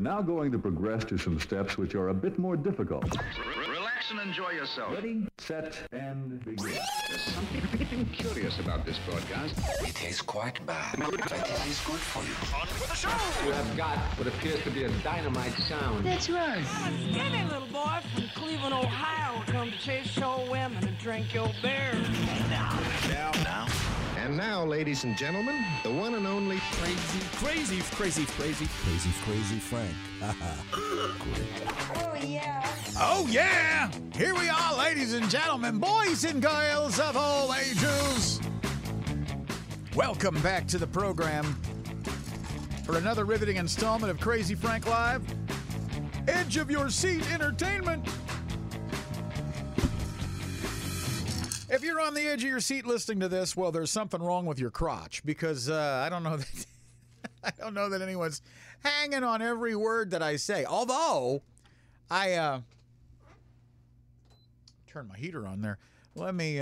now going to progress to some steps which are a bit more difficult. Relax and enjoy yourself. Ready, set, and begin. There's something curious about this broadcast. It tastes quite bad, but it is good for you. On with the show! You have got what appears to be a dynamite sound. That's right. Skinny little boy from Cleveland, Ohio, come to chase your women and drink your beer. And now, ladies and gentlemen, the one and only Crazy Frank. Oh, yeah. Oh, yeah! Here we are, ladies and gentlemen, boys and girls of all ages. Welcome back to the program for another riveting installment of Crazy Frank Live. Edge of your seat entertainment. If you're on the edge of your seat listening to this, well, there's something wrong with your crotch because I don't know that I don't know that anyone's hanging on every word that I say. Although I turn my heater on there. Let me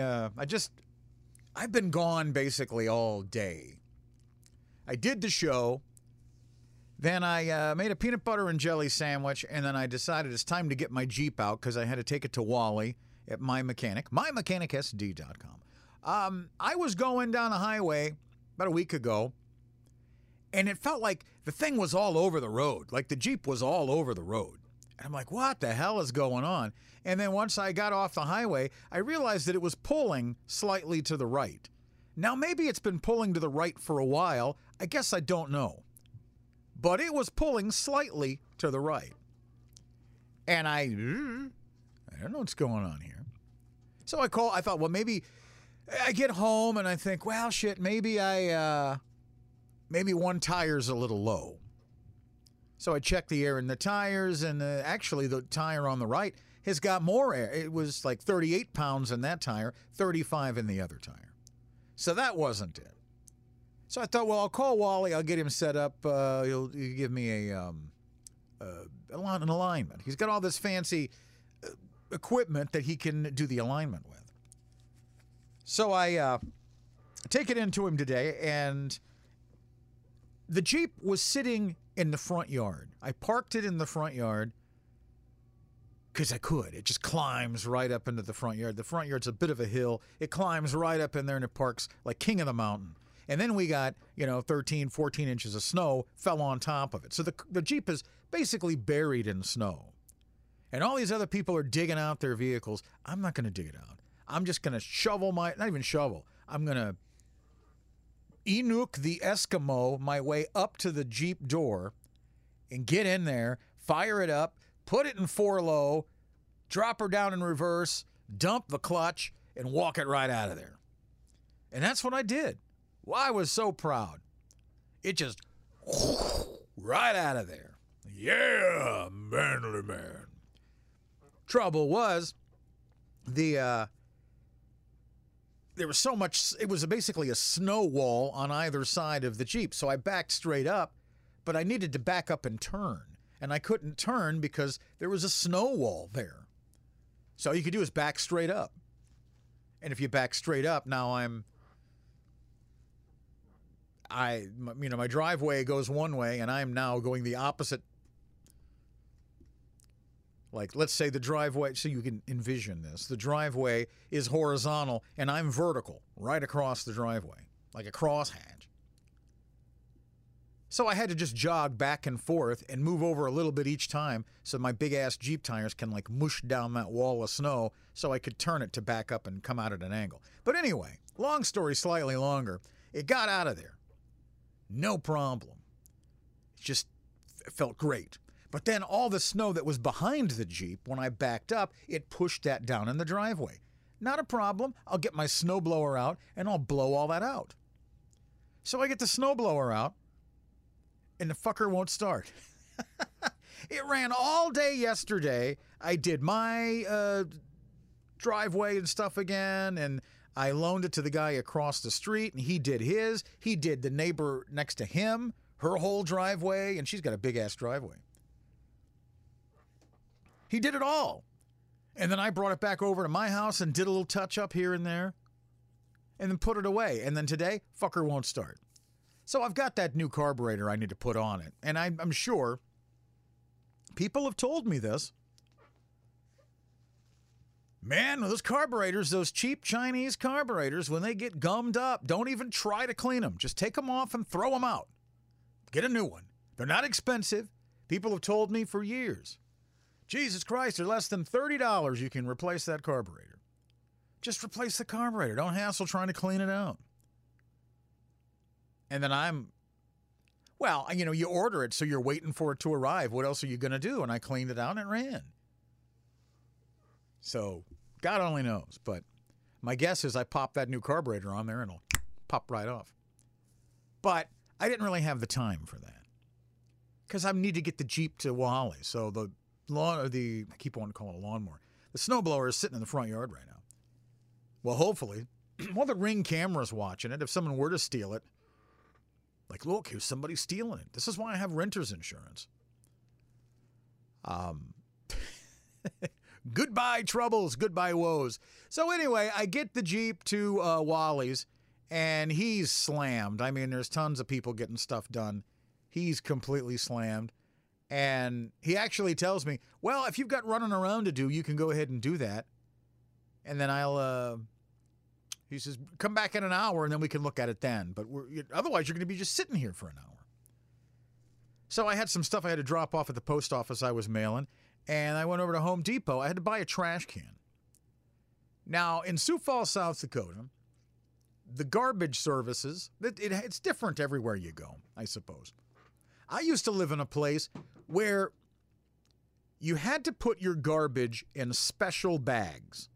I've been gone basically all day. I did the show, then I made a peanut butter and jelly sandwich, and then I decided it's time to get my Jeep out because I had to take it to Wally at My Mechanic, mymechanicsd.com. I was going down a highway about a week ago, and it felt like the thing was all over the road. Like the Jeep was all over the road. And I'm like, what the hell is going on? And then once I got off the highway, I realized that it was pulling slightly to the right. Now, maybe it's been pulling to the right for a while. I guess I don't know. But it was pulling slightly to the right. And I don't know what's going on here. So I thought, well, maybe I get home and I think, well, shit, maybe maybe one tire's a little low. So I checked the air in the tires, and actually the tire on the right has got more air. It was like 38 pounds in that tire, 35 in the other tire. So that wasn't it. So I thought, well, I'll call Wally. I'll get him set up. He'll give me an alignment. He's got all this fancy equipment that he can do the alignment with. So I take it into him today, and the Jeep was sitting in the front yard. I parked it in the front yard because I could. It just climbs right up into the front yard. The front yard's a bit of a hill. It climbs right up in there, and it parks like king of the mountain. And then we got, 13, 14 inches of snow fell on top of it. So the Jeep is basically buried in snow. And all these other people are digging out their vehicles. I'm not going to dig it out. I'm just going to not even shovel. I'm going to Inuk the Eskimo my way up to the Jeep door and get in there, fire it up, put it in 4-low, drop her down in reverse, dump the clutch, and walk it right out of there. And that's what I did. Well, I was so proud. It just right out of there. Yeah, manly man. Trouble was, there was so much, it was basically a snow wall on either side of the Jeep. So I backed straight up, but I needed to back up and turn. And I couldn't turn because there was a snow wall there. So all you could do is back straight up. And if you back straight up, now my driveway goes one way, and I'm now going the opposite. Like, let's say the driveway, so you can envision this. The driveway is horizontal, and I'm vertical, right across the driveway, like a crosshatch. So I had to just jog back and forth and move over a little bit each time so my big-ass Jeep tires can, like, mush down that wall of snow so I could turn it to back up and come out at an angle. But anyway, long story slightly longer, it got out of there. No problem. It just felt great. But then all the snow that was behind the Jeep, when I backed up, it pushed that down in the driveway. Not a problem. I'll get my snowblower out, and I'll blow all that out. So I get the snowblower out, and the fucker won't start. It ran all day yesterday. I did my driveway and stuff again, and I loaned it to the guy across the street, and he did his. He did the neighbor next to him, her whole driveway, and she's got a big-ass driveway. He did it all. And then I brought it back over to my house and did a little touch-up here and there, and then put it away. And then today, fucker won't start. So I've got that new carburetor I need to put on it, and I'm sure People have told me this. Man, those carburetors, those cheap Chinese carburetors, when they get gummed up, don't even try to clean them. Just take them off and throw them out. Get a new one. They're not expensive. People have told me for years. Jesus Christ, they're less than $30. You can replace that carburetor. Just replace the carburetor. Don't hassle trying to clean it out. And then well, you order it, so you're waiting for it to arrive. What else are you going to do? And I cleaned it out and it ran. So, God only knows. But my guess is I pop that new carburetor on there and it'll pop right off. But I didn't really have the time for that. Because I need to get the Jeep to Wally. So I keep wanting to call it a lawnmower. The snowblower is sitting in the front yard right now. Well, hopefully, while the Ring camera's watching it, if someone were to steal it, like, look, here's somebody stealing it. This is why I have renter's insurance. Goodbye troubles, goodbye woes. So anyway, I get the Jeep to Wally's, and he's slammed. I mean, there's tons of people getting stuff done. He's completely slammed. And he actually tells me, well, if you've got running around to do, you can go ahead and do that. And then he says, come back in an hour and then we can look at it then. But otherwise, you're going to be just sitting here for an hour. So I had some stuff I had to drop off at the post office I was mailing. And I went over to Home Depot. I had to buy a trash can. Now, in Sioux Falls, South Dakota, the garbage services, it's different everywhere you go, I suppose. I used to live in a place where you had to put your garbage in special bags.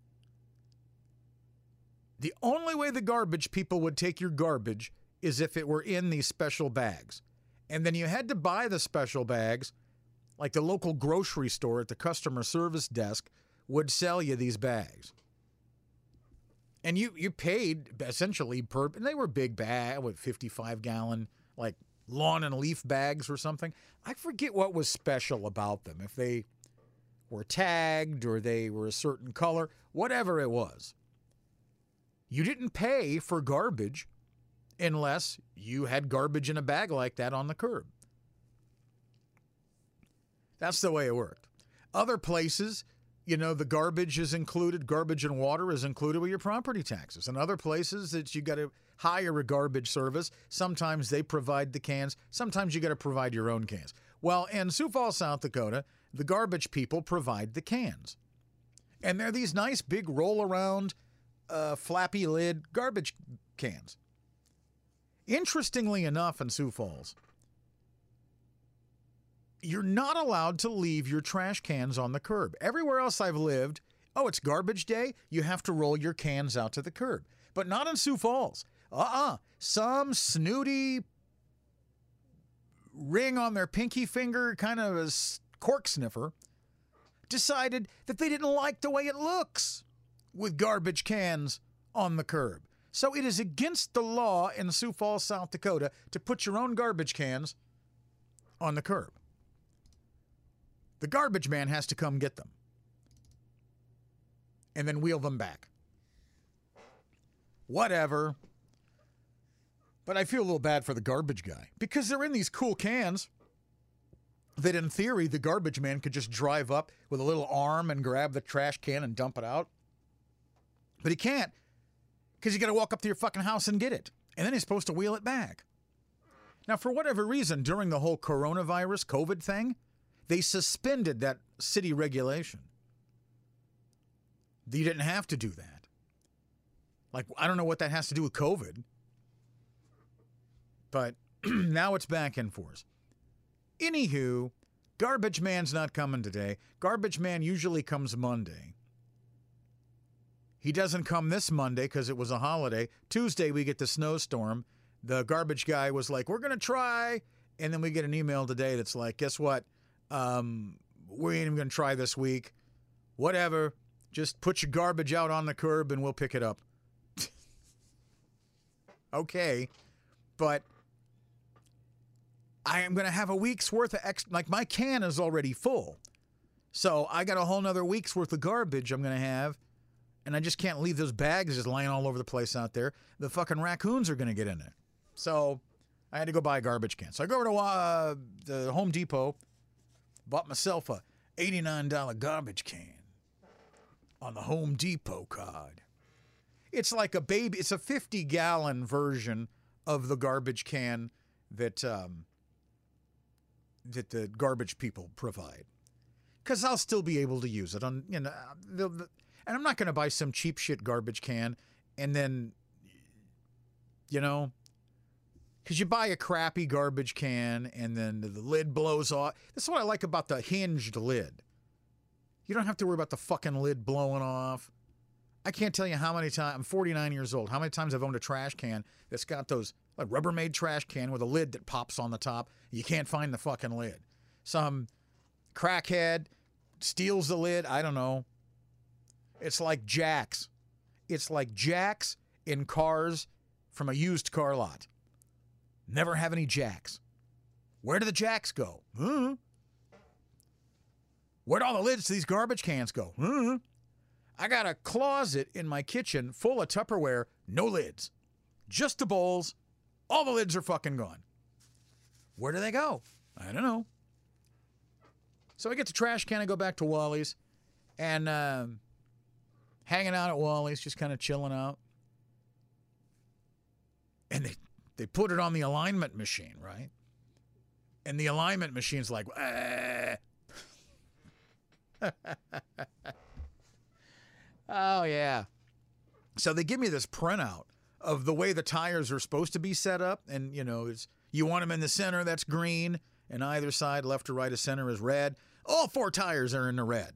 The only way the garbage people would take your garbage is if it were in these special bags. And then you had to buy the special bags, like the local grocery store at the customer service desk would sell you these bags. And you paid essentially and they were big bag, 55-gallon, like lawn and leaf bags or something. I forget what was special about them. If they were tagged or they were a certain color, whatever it was. You didn't pay for garbage unless you had garbage in a bag like that on the curb. That's the way it worked. Other places, the garbage is included, garbage and water is included with your property taxes. In other places, that you got to hire a garbage service. Sometimes they provide the cans. Sometimes you got to provide your own cans. Well, in Sioux Falls, South Dakota, the garbage people provide the cans. And they're these nice big roll-around, flappy lid garbage cans. Interestingly enough, in Sioux Falls, you're not allowed to leave your trash cans on the curb. Everywhere else I've lived, it's garbage day, you have to roll your cans out to the curb. But not in Sioux Falls. Some snooty ring on their pinky finger, kind of a cork sniffer, decided that they didn't like the way it looks with garbage cans on the curb. So it is against the law in Sioux Falls, South Dakota, to put your own garbage cans on the curb. The garbage man has to come get them and then wheel them back. Whatever. But I feel a little bad for the garbage guy because they're in these cool cans that in theory the garbage man could just drive up with a little arm and grab the trash can and dump it out. But he can't because you got to walk up to your fucking house and get it. And then he's supposed to wheel it back. Now, for whatever reason, during the whole coronavirus COVID thing, they suspended that city regulation. You didn't have to do that. Like, I don't know what that has to do with COVID. But now it's back in force. Anywho, Garbage Man's not coming today. Garbage Man usually comes Monday. He doesn't come this Monday because it was a holiday. Tuesday, we get the snowstorm. The garbage guy was like, we're going to try. And then we get an email today that's like, guess what? We ain't even going to try this week. Whatever. Just put your garbage out on the curb and we'll pick it up. Okay. But I am going to have a week's worth of like my can is already full. So I got a whole nother week's worth of garbage I'm going to have. And I just can't leave those bags just lying all over the place out there. The fucking raccoons are going to get in there. So I had to go buy a garbage can. So I go over to the Home Depot. Bought myself a $89 garbage can on the Home Depot card. It's like a baby. It's a 50-gallon version of the garbage can that that the garbage people provide. Because I'll still be able to use it on, and I'm not going to buy some cheap shit garbage can, and then, because you buy a crappy garbage can and then the lid blows off. That's what I like about the hinged lid. You don't have to worry about the fucking lid blowing off. I can't tell you how many times, I'm 49 years old, how many times I've owned a trash can that's got those, like Rubbermaid trash can with a lid that pops on the top. You can't find the fucking lid. Some crackhead steals the lid. I don't know. It's like jacks. It's like jacks in cars from a used car lot. Never have any jacks. Where do the jacks go? Where'd all the lids to these garbage cans go? I got a closet in my kitchen full of Tupperware, no lids. Just the bowls. All the lids are fucking gone. Where do they go? I don't know. So I get the trash can, I go back to Wally's, and hanging out at Wally's, just kind of chilling out. And they put it on the alignment machine, right? And the alignment machine's like, oh, yeah. So they give me this printout of the way the tires are supposed to be set up. And, you want them in the center, that's green. And either side, left or right of center, is red. All 4 tires are in the red.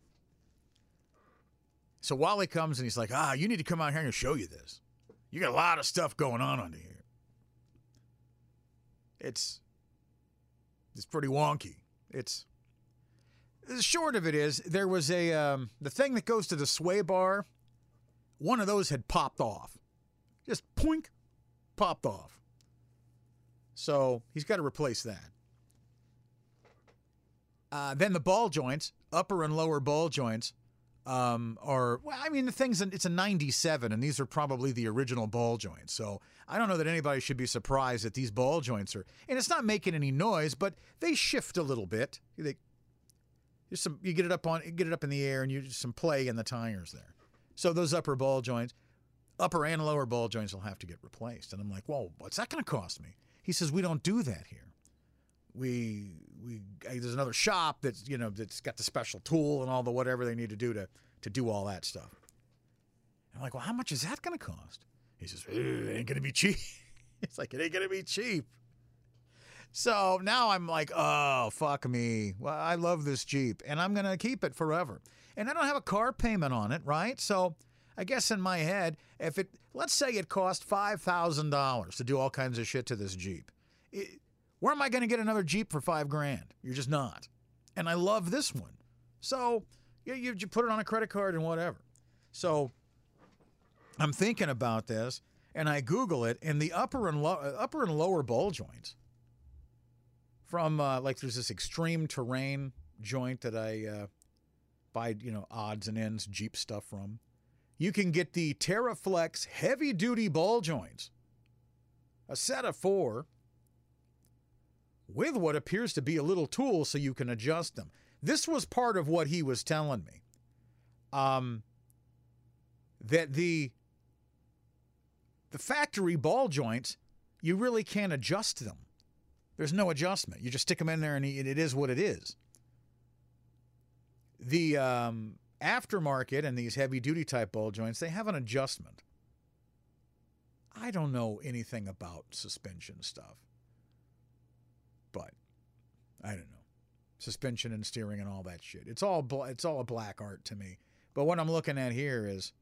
So Wally comes and he's like, you need to come out here and show you this. You got a lot of stuff going on under here. It's pretty wonky. The short of it is, there was the thing that goes to the sway bar, one of those had popped off. Just poink, popped off. So he's got to replace that. Then the ball joints, upper and lower ball joints, the thing's, it's a 97, and these are probably the original ball joints. So I don't know that anybody should be surprised that these ball joints are, and it's not making any noise, but they shift a little bit. You get it up in the air, and you just some play in the tires there. So those upper ball joints, upper and lower ball joints will have to get replaced. And I'm like, well, what's that going to cost me? He says, we don't do that here. There's another shop that's got the special tool and all the whatever they need to do to do all that stuff. I'm like, well, how much is that going to cost? He says, it ain't going to be cheap. It's like, it ain't going to be cheap. So now I'm like, oh, fuck me. Well, I love this Jeep, and I'm going to keep it forever. And I don't have a car payment on it, right? So I guess in my head, let's say it cost $5,000 to do all kinds of shit to this Jeep. Where am I going to get another Jeep for $5,000? You're just not. And I love this one. So you put it on a credit card and whatever. So I'm thinking about this, and I Google it, and the upper and lower ball joints from there's this extreme terrain joint that I buy odds and ends Jeep stuff from. You can get the TerraFlex heavy duty ball joints, a set of 4, with what appears to be a little tool so you can adjust them. This was part of what he was telling me. That the factory ball joints, you really can't adjust them. There's no adjustment. You just stick them in there and it is what it is. The aftermarket and these heavy-duty type ball joints, they have an adjustment. I don't know anything about suspension stuff. But I don't know. Suspension and steering and all that shit. It's all a black art to me. But what I'm looking at here is,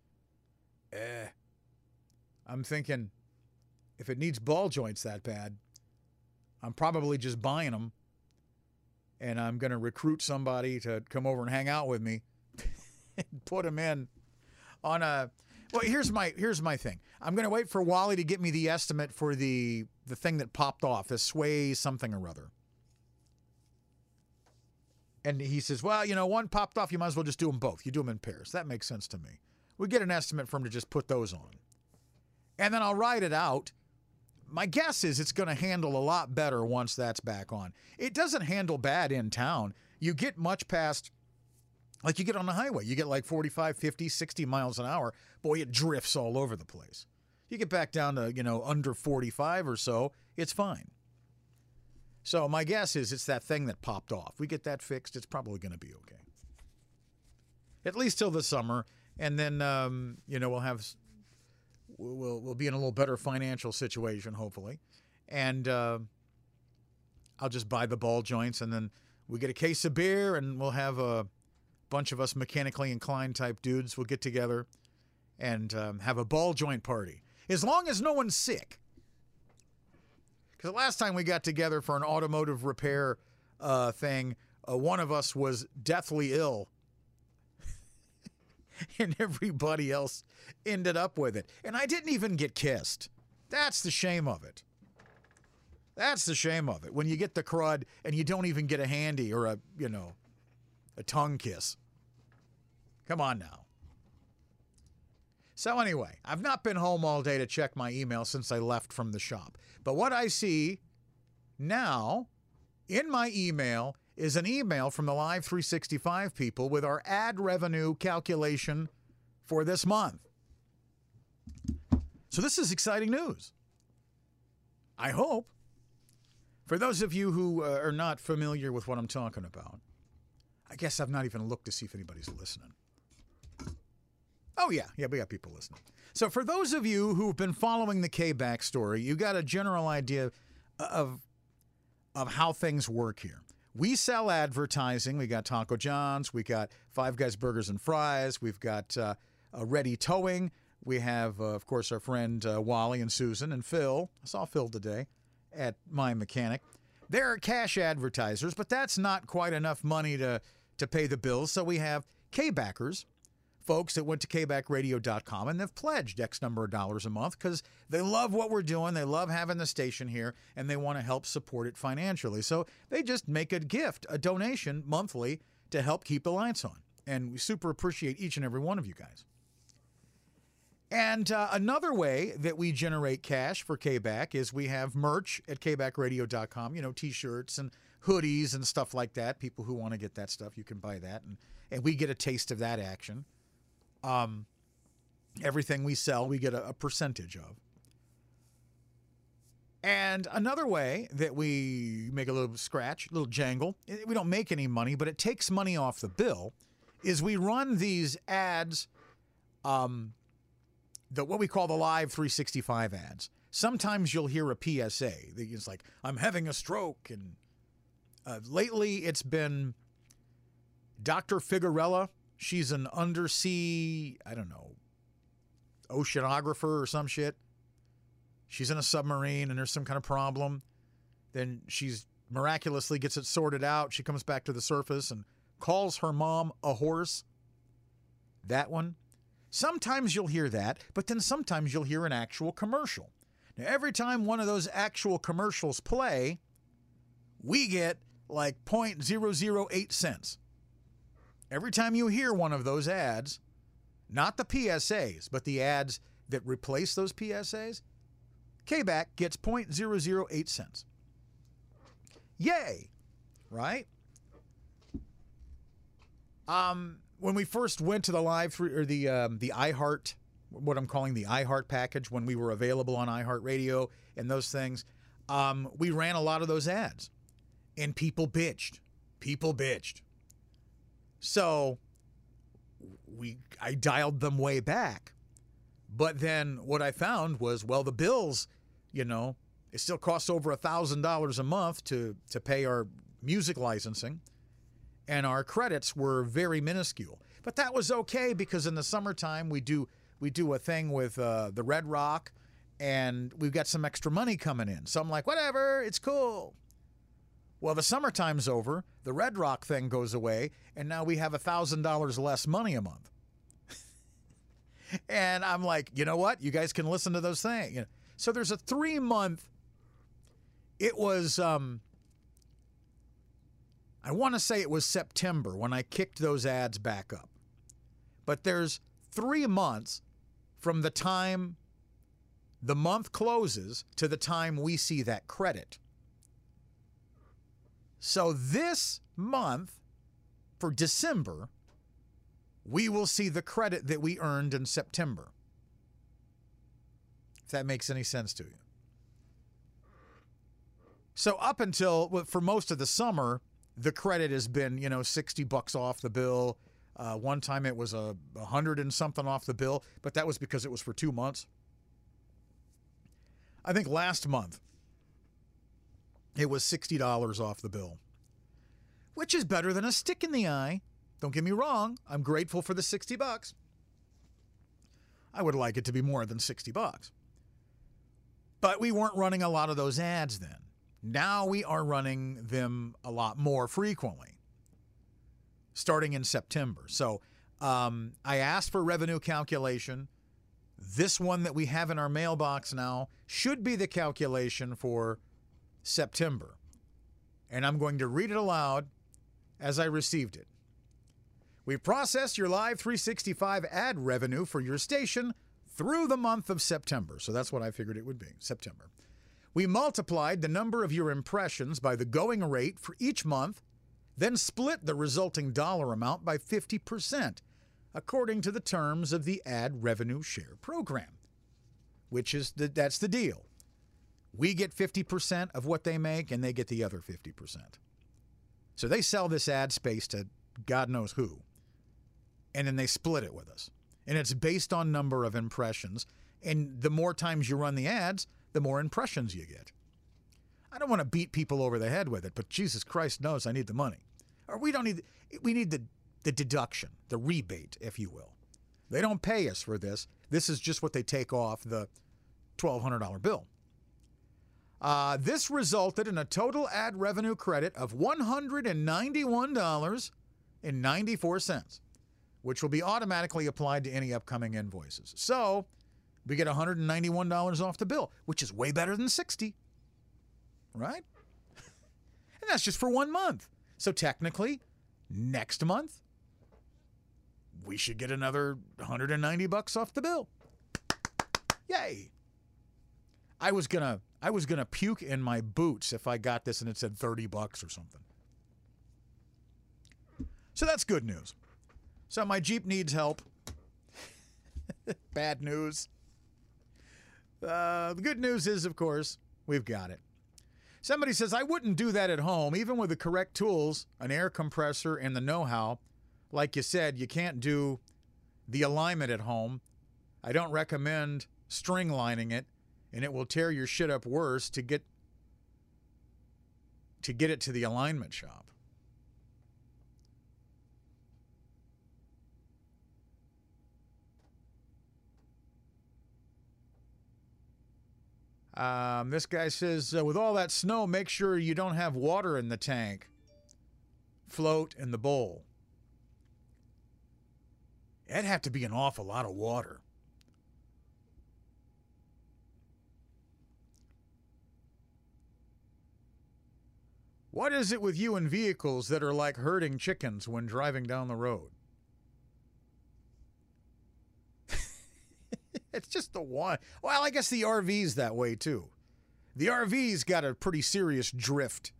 I'm thinking, if it needs ball joints that bad, I'm probably just buying them, and I'm going to recruit somebody to come over and hang out with me and put them in on a... Well, here's my thing. I'm going to wait for Wally to get me the estimate for the thing that popped off, the sway something or other. And he says, well, one popped off, you might as well just do them both. You do them in pairs. That makes sense to me. We get an estimate from him to just put those on. And then I'll ride it out. My guess is it's going to handle a lot better once that's back on. It doesn't handle bad in town. you get much past, like you get on the highway, you get like 45, 50, 60 miles an hour. Boy, it drifts all over the place. You get back down to, under 45 or so, it's fine. So my guess is it's that thing that popped off. We get that fixed, it's probably going to be okay. At least till the summer, and then we'll be in a little better financial situation, hopefully, and I'll just buy the ball joints, and then we get a case of beer, and we'll have a bunch of us mechanically inclined type dudes. We'll get together and have a ball joint party, as long as no one's sick. Because the last time we got together for an automotive repair thing, one of us was deathly ill. And everybody else ended up with it. And I didn't even get kissed. That's the shame of it. That's the shame of it. When you get the crud and you don't even get a handy or a tongue kiss. Come on now. So anyway, I've not been home all day to check my email since I left from the shop. But what I see now in my email is an email from the Live 365 people with our ad revenue calculation for this month. So this is exciting news. I hope. For those of you who are not familiar with what I'm talking about, I guess I've not even looked to see if anybody's listening. Oh, yeah, we got people listening. So for those of you who've been following the K-Back story, you got a general idea of how things work here. We sell advertising. We got Taco John's. We got Five Guys Burgers and Fries. We've got Ready Towing. We have, of course, our friend Wally and Susan and Phil. I saw Phil today at My Mechanic. They're cash advertisers, but that's not quite enough money to pay the bills. So we have K-Backers, folks that went to kbackradio.com, and they've pledged X number of dollars a month because they love what we're doing. They love having the station here, and they want to help support it financially. So they just make a gift, a donation monthly to help keep the lights on. And we super appreciate each and every one of you guys. And another way that we generate cash for K-Back is we have merch at kbackradio.com, T-shirts and hoodies and stuff like that. People who want to get that stuff, you can buy that. And we get a taste of that action. Everything we sell, we get a percentage of. And another way that we make a little scratch, a little jangle, we don't make any money, but it takes money off the bill, is we run these ads, what we call the Live 365 ads. Sometimes you'll hear a PSA. It's like, I'm having a stroke. And lately it's been Dr. Figuerella. She's an undersea, oceanographer or some shit. She's in a submarine and there's some kind of problem. Then she's miraculously gets it sorted out. She comes back to the surface and calls her mom a horse. That one. Sometimes you'll hear that, but then sometimes you'll hear an actual commercial. Now, every time one of those actual commercials play, we get like 0.008 cents. Every time you hear one of those ads, not the PSAs, but the ads that replace those PSAs, K-Back gets 0.008 cents. Yay, right? When we first went to the the iHeart, what I'm calling the iHeart package, when we were available on iHeartRadio and those things, we ran a lot of those ads, and people bitched. So I dialed them way back. But then what I found was, the bills, it still costs over $1,000 a month to pay our music licensing. And our credits were very minuscule. But that was okay because in the summertime we do a thing with the Red Rock, and we've got some extra money coming in. So I'm like, whatever, it's cool. Well, the summertime's over, the Red Rock thing goes away, and now we have $1,000 less money a month. And I'm like, you know what? You guys can listen to those things. So there's a 3-month. It was, I want to say it was September when I kicked those ads back up. But there's 3 months from the time the month closes to the time we see that credit. So this month, for December, we will see the credit that we earned in September. If that makes any sense to you. So up until, for most of the summer, the credit has been, $60 off the bill. One time it was $100 and something off the bill, but that was because it was for 2 months. I think last month it was $60 off the bill, which is better than a stick in the eye. Don't get me wrong. I'm grateful for the $60. I would like it to be more than $60. But we weren't running a lot of those ads then. Now we are running them a lot more frequently, starting in September. So I asked for revenue calculation. This one that we have in our mailbox now should be the calculation for September. And I'm going to read it aloud as I received it. We processed your Live 365 ad revenue for your station through the month of September. So that's what I figured it would be, September. We multiplied the number of your impressions by the going rate for each month, then split the resulting dollar amount by 50%, according to the terms of the ad revenue share program, which is that's the deal. We get 50% of what they make, and they get the other 50%. So they sell this ad space to God knows who, and then they split it with us. And it's based on number of impressions, and the more times you run the ads, the more impressions you get. I don't want to beat people over the head with it, but Jesus Christ knows I need the money. Or we need the deduction, the rebate, if you will. They don't pay us for this. This is just what they take off the $1,200 bill. This resulted in a total ad revenue credit of $191.94, which will be automatically applied to any upcoming invoices. So we get $191 off the bill, which is way better than $60, right? And that's just for 1 month. So technically, next month, we should get another $190 off the bill. Yay! I was gonna puke in my boots if I got this and it said $30 or something. So that's good news. So my Jeep needs help. Bad news. The good news is, of course, we've got it. Somebody says, I wouldn't do that at home, even with the correct tools, an air compressor, and the know-how. Like you said, you can't do the alignment at home. I don't recommend string lining it, and it will tear your shit up worse to get it to the alignment shop. This guy says, with all that snow, make sure you don't have water in the tank. Float in the bowl. It'd have to be an awful lot of water. What is it with you and vehicles that are like herding chickens when driving down the road? It's just the one. Well, I guess the RV's that way too. The RV's got a pretty serious drift.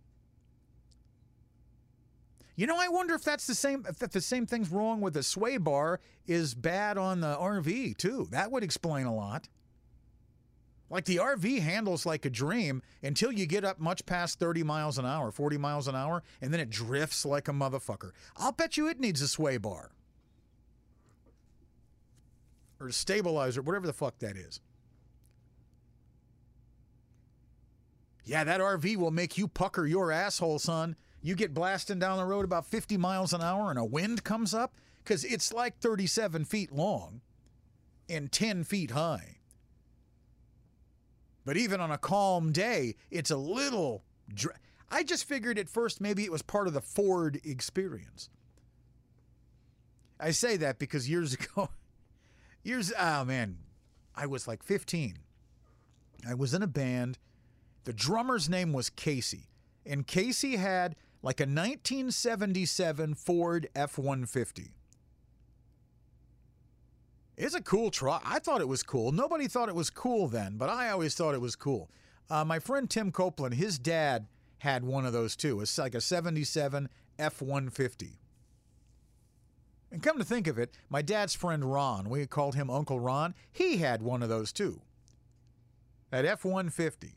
You know, I wonder if that's the same. If the same thing's wrong with the sway bar is bad on the RV too. That would explain a lot. Like the RV handles like a dream until you get up much past 30 miles an hour, 40 miles an hour, and then it drifts like a motherfucker. I'll bet you it needs a sway bar. Or a stabilizer, whatever the fuck that is. Yeah, that RV will make you pucker your asshole, son. You get blasting down the road about 50 miles an hour and a wind comes up, because it's like 37 feet long and 10 feet high. But even on a calm day, it's a little... I just figured at first maybe it was part of the Ford experience. I say that because years ago... I was like 15. I was in a band. The drummer's name was Casey. And Casey had like a 1977 Ford F-150. It's a cool truck. I thought it was cool. Nobody thought it was cool then, but I always thought it was cool. My friend Tim Copeland, his dad had one of those too. It's like a 77 F-150. And come to think of it, my dad's friend Ron, we called him Uncle Ron, he had one of those too. That F-150.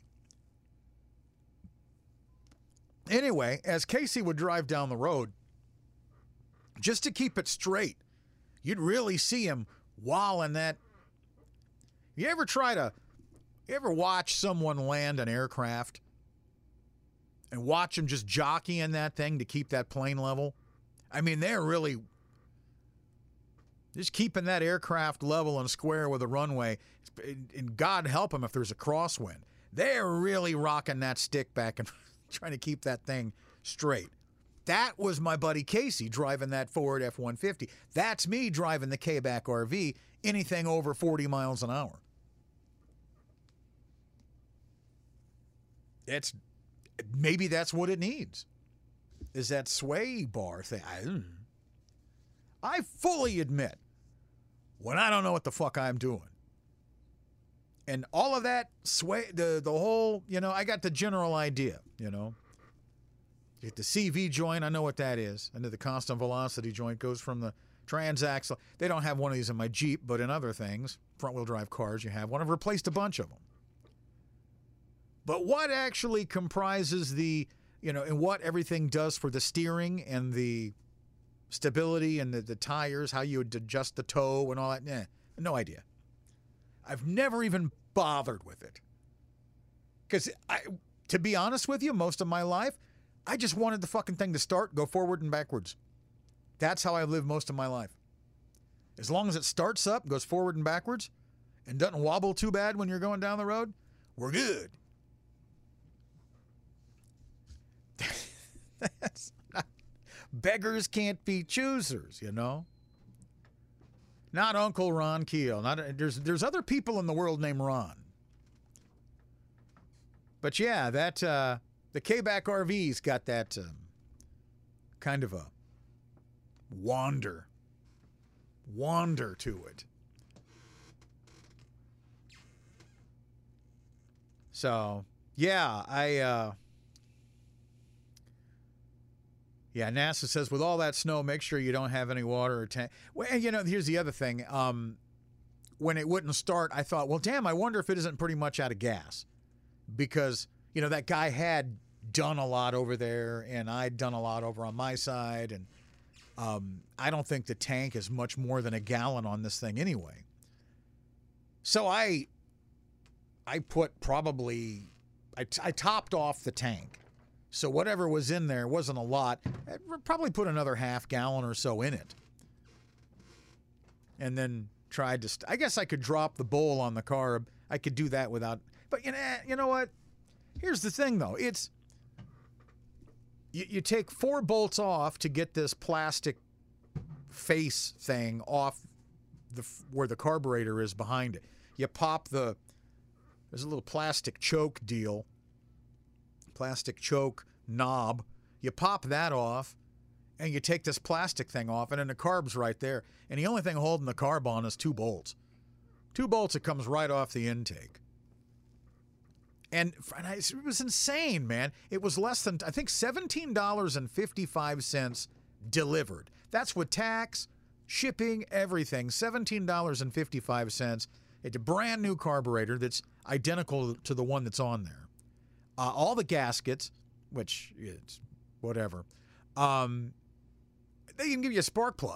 Anyway, as Casey would drive down the road, just to keep it straight, you'd really see him walling that. You ever watch someone land an aircraft and watch them just jockeying that thing to keep that plane level? I mean, they're really just keeping that aircraft level and square with the runway. And God help them if there's a crosswind. They're really rocking that stick back and trying to keep that thing straight. That was my buddy Casey driving that Ford F-150. That's me driving the K-Back RV, anything over 40 miles an hour. Maybe that's what it needs, is that sway bar thing. I fully admit when I don't know what the fuck I'm doing. And all of that sway, the whole, I got the general idea, Get the CV joint, I know what that is. And the constant velocity joint goes from the transaxle. They don't have one of these in my Jeep, but in other things, front-wheel drive cars, you have one. I've replaced a bunch of them. But what actually comprises the, and what everything does for the steering and the stability and the tires, how you would adjust the toe and all that, no idea. I've never even bothered with it. Because, to be honest with you, most of my life, I just wanted the fucking thing to start, go forward and backwards. That's how I lived most of my life. As long as it starts up, goes forward and backwards, and doesn't wobble too bad when you're going down the road, we're good. Beggars can't be choosers, Not Uncle Ron Keel. There's other people in the world named Ron. But yeah, that the K-Back RV's got that kind of a wander to it. So yeah, NASA says with all that snow, make sure you don't have any water or tank. Well, and here's the other thing. When it wouldn't start, I thought, well, damn, I wonder if it isn't pretty much out of gas. Because, that guy had done a lot over there, and I'd done a lot over on my side. And I don't think the tank is much more than a gallon on this thing anyway. So I put probably, I topped off the tank. So whatever was in there wasn't a lot. I'd probably put another half gallon or so in it. And then tried to, I guess I could drop the bowl on the carb. I could do that without, but you know what? Here's the thing though. It's, you take 4 bolts off to get this plastic face thing off where the carburetor is behind it. You pop there's a little plastic choke deal. Plastic choke knob. You pop that off, and you take this plastic thing off, and then the carb's right there. And the only thing holding the carb on is 2 bolts. 2 bolts, it comes right off the intake. And it was insane, man. It was less than, I think, $17.55 delivered. That's with tax, shipping, everything. $17.55. It's a brand new carburetor that's identical to the one that's on there. All the gaskets, which is whatever, they even give you a spark plug.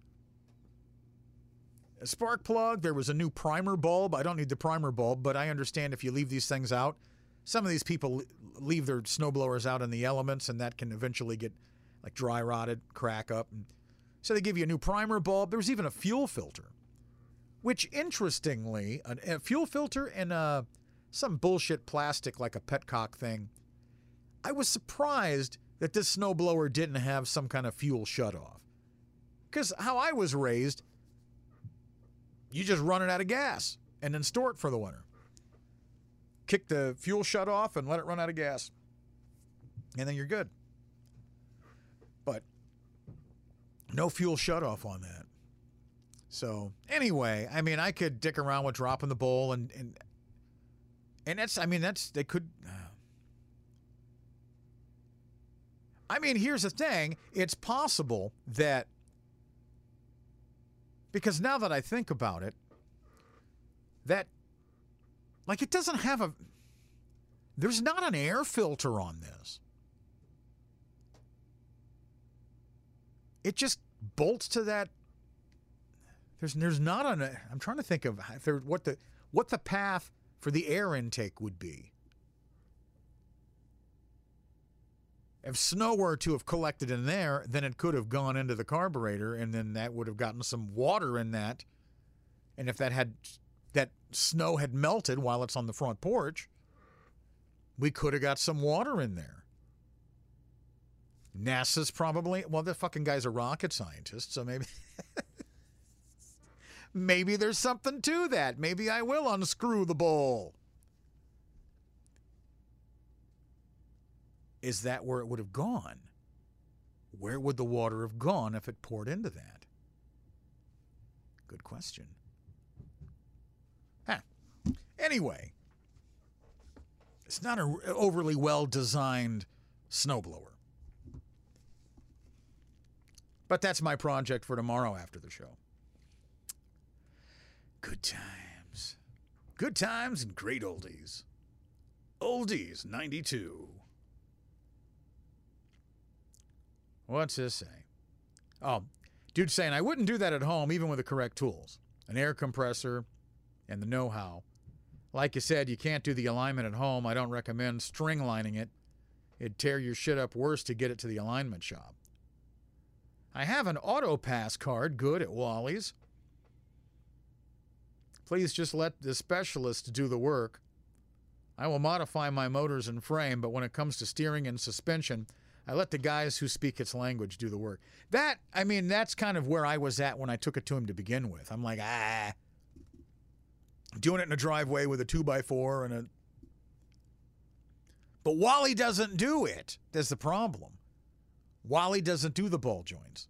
A spark plug, there was a new primer bulb. I don't need the primer bulb, but I understand if you leave these things out. Some of these people leave their snowblowers out in the elements, and that can eventually get like dry rotted, crack up. And so they give you a new primer bulb. There was even a fuel filter, which interestingly, a fuel filter and some bullshit plastic like a petcock thing. I was surprised that this snowblower didn't have some kind of fuel shutoff. Because how I was raised, you just run it out of gas and then store it for the winter. Kick the fuel shutoff and let it run out of gas. And then you're good. But no fuel shutoff on that. So anyway, I mean, I could dick around with dropping the bowl and they could. I mean, here's the thing. It's possible that Because now that I think about it, that, like, it doesn't have a, there's not an air filter on this. It just bolts to that. There's not an, I'm trying to think of what the path for the air intake would be. If snow were to have collected in there, then it could have gone into the carburetor, and then that would have gotten some water in that. And if that snow had melted while it's on the front porch, we could have got some water in there. NASA's probably, well, the fucking guy's a rocket scientist, so maybe maybe there's something to that. Maybe I will unscrew the bowl. Is that where it would have gone? Where would the water have gone if it poured into that? Good question. Anyway, it's not an overly well-designed snowblower. But that's my project for tomorrow after the show. Good times. Good times and great oldies. Oldies 92. What's this say? Oh, dude saying, I wouldn't do that at home even with the correct tools. An air compressor and the know-how. Like you said, you can't do the alignment at home. I don't recommend string lining it. It'd tear your shit up worse to get it to the alignment shop. I have an AutoPass card, good at Wally's. Please just let the specialist do the work. I will modify my motors and frame, but when it comes to steering and suspension, I let the guys who speak its language do the work. That's kind of where I was at when I took it to him to begin with. I'm like, doing it in a driveway with a 2x4 and a... But Wally doesn't do it. That's the problem. Wally doesn't do the ball joints.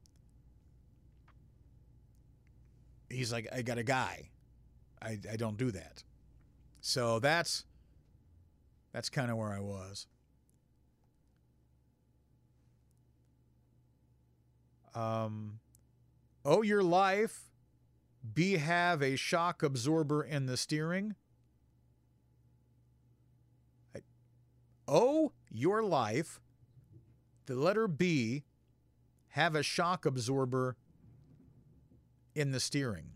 He's like, I got a guy. I don't do that. So that's kind of where I was. Oh, your life. B, have a shock absorber in the steering. Oh, your life. The letter B, have a shock absorber in the steering.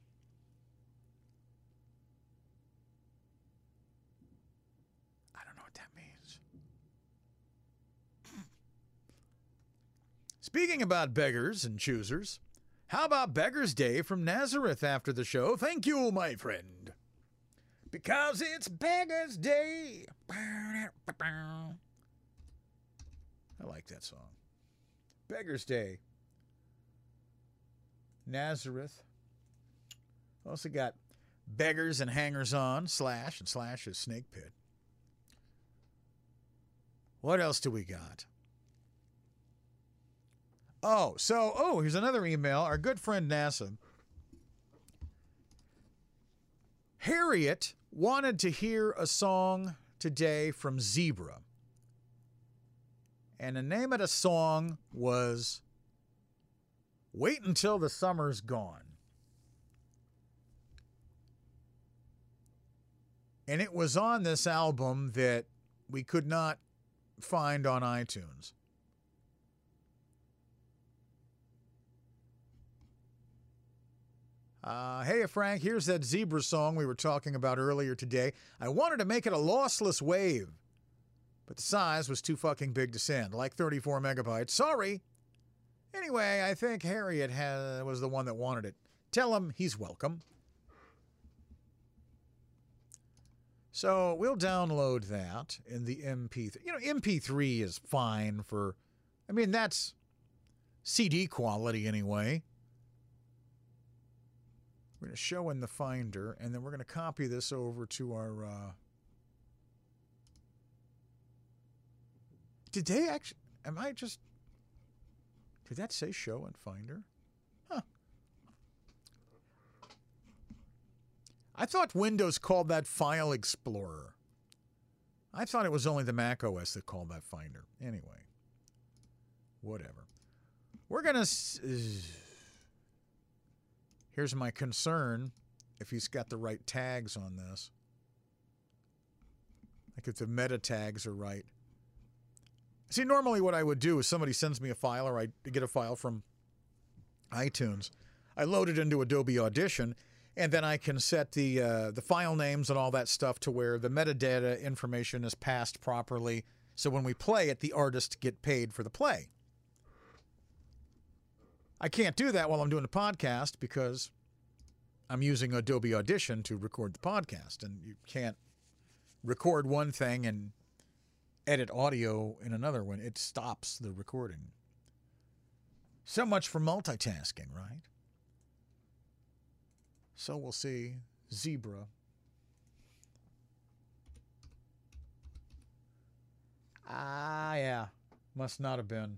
I don't know what that means. Speaking about beggars and choosers, how about Beggar's Day from Nazareth after the show? Thank you, my friend. Because it's Beggar's Day. I like that song. Beggar's Day. Nazareth. Also got Beggars and Hangers On, Slash, and Slash is Snake Pit. What else do we got? Here's another email. Our good friend NASA. Harriet wanted to hear a song today from Zebra. And the name of the song was Wait Until the Summer's Gone. And it was on this album that we could not find on iTunes. Hey, Frank, here's that Zebra song we were talking about earlier today. I wanted to make it a lossless wave, but the size was too fucking big to send, like 34 megabytes. Sorry. Anyway, I think Harriet was the one that wanted it. Tell him he's welcome. So we'll download that in the MP3. MP3 is fine for, that's CD quality anyway. We're going to show in the Finder, and then we're going to copy this over to our... Did they actually... Did that say show in Finder? Huh. I thought Windows called that File Explorer. I thought it was only the Mac OS that called that Finder. Anyway. Whatever. We're going to... Here's my concern, if he's got the right tags on this. Like if the meta tags are right. See, normally what I would do is somebody sends me a file or I get a file from iTunes. I load it into Adobe Audition, and then I can set the file names and all that stuff to where the metadata information is passed properly. So when we play it, the artists get paid for the play. I can't do that while I'm doing the podcast because I'm using Adobe Audition to record the podcast, and you can't record one thing and edit audio in another one. It stops the recording. So much for multitasking, right? So we'll see. Zebra. Yeah. Must not have been.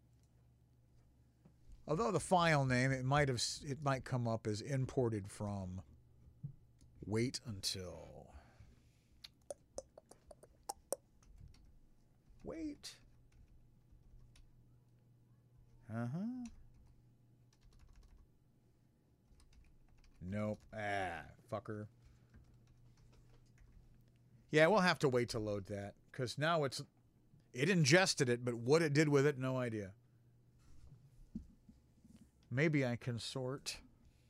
Although the file name, it might come up as imported from. Wait until. Wait. Nope. Fucker. Yeah, we'll have to wait to load that because now it ingested it, but what it did with it, no idea. Maybe I can sort.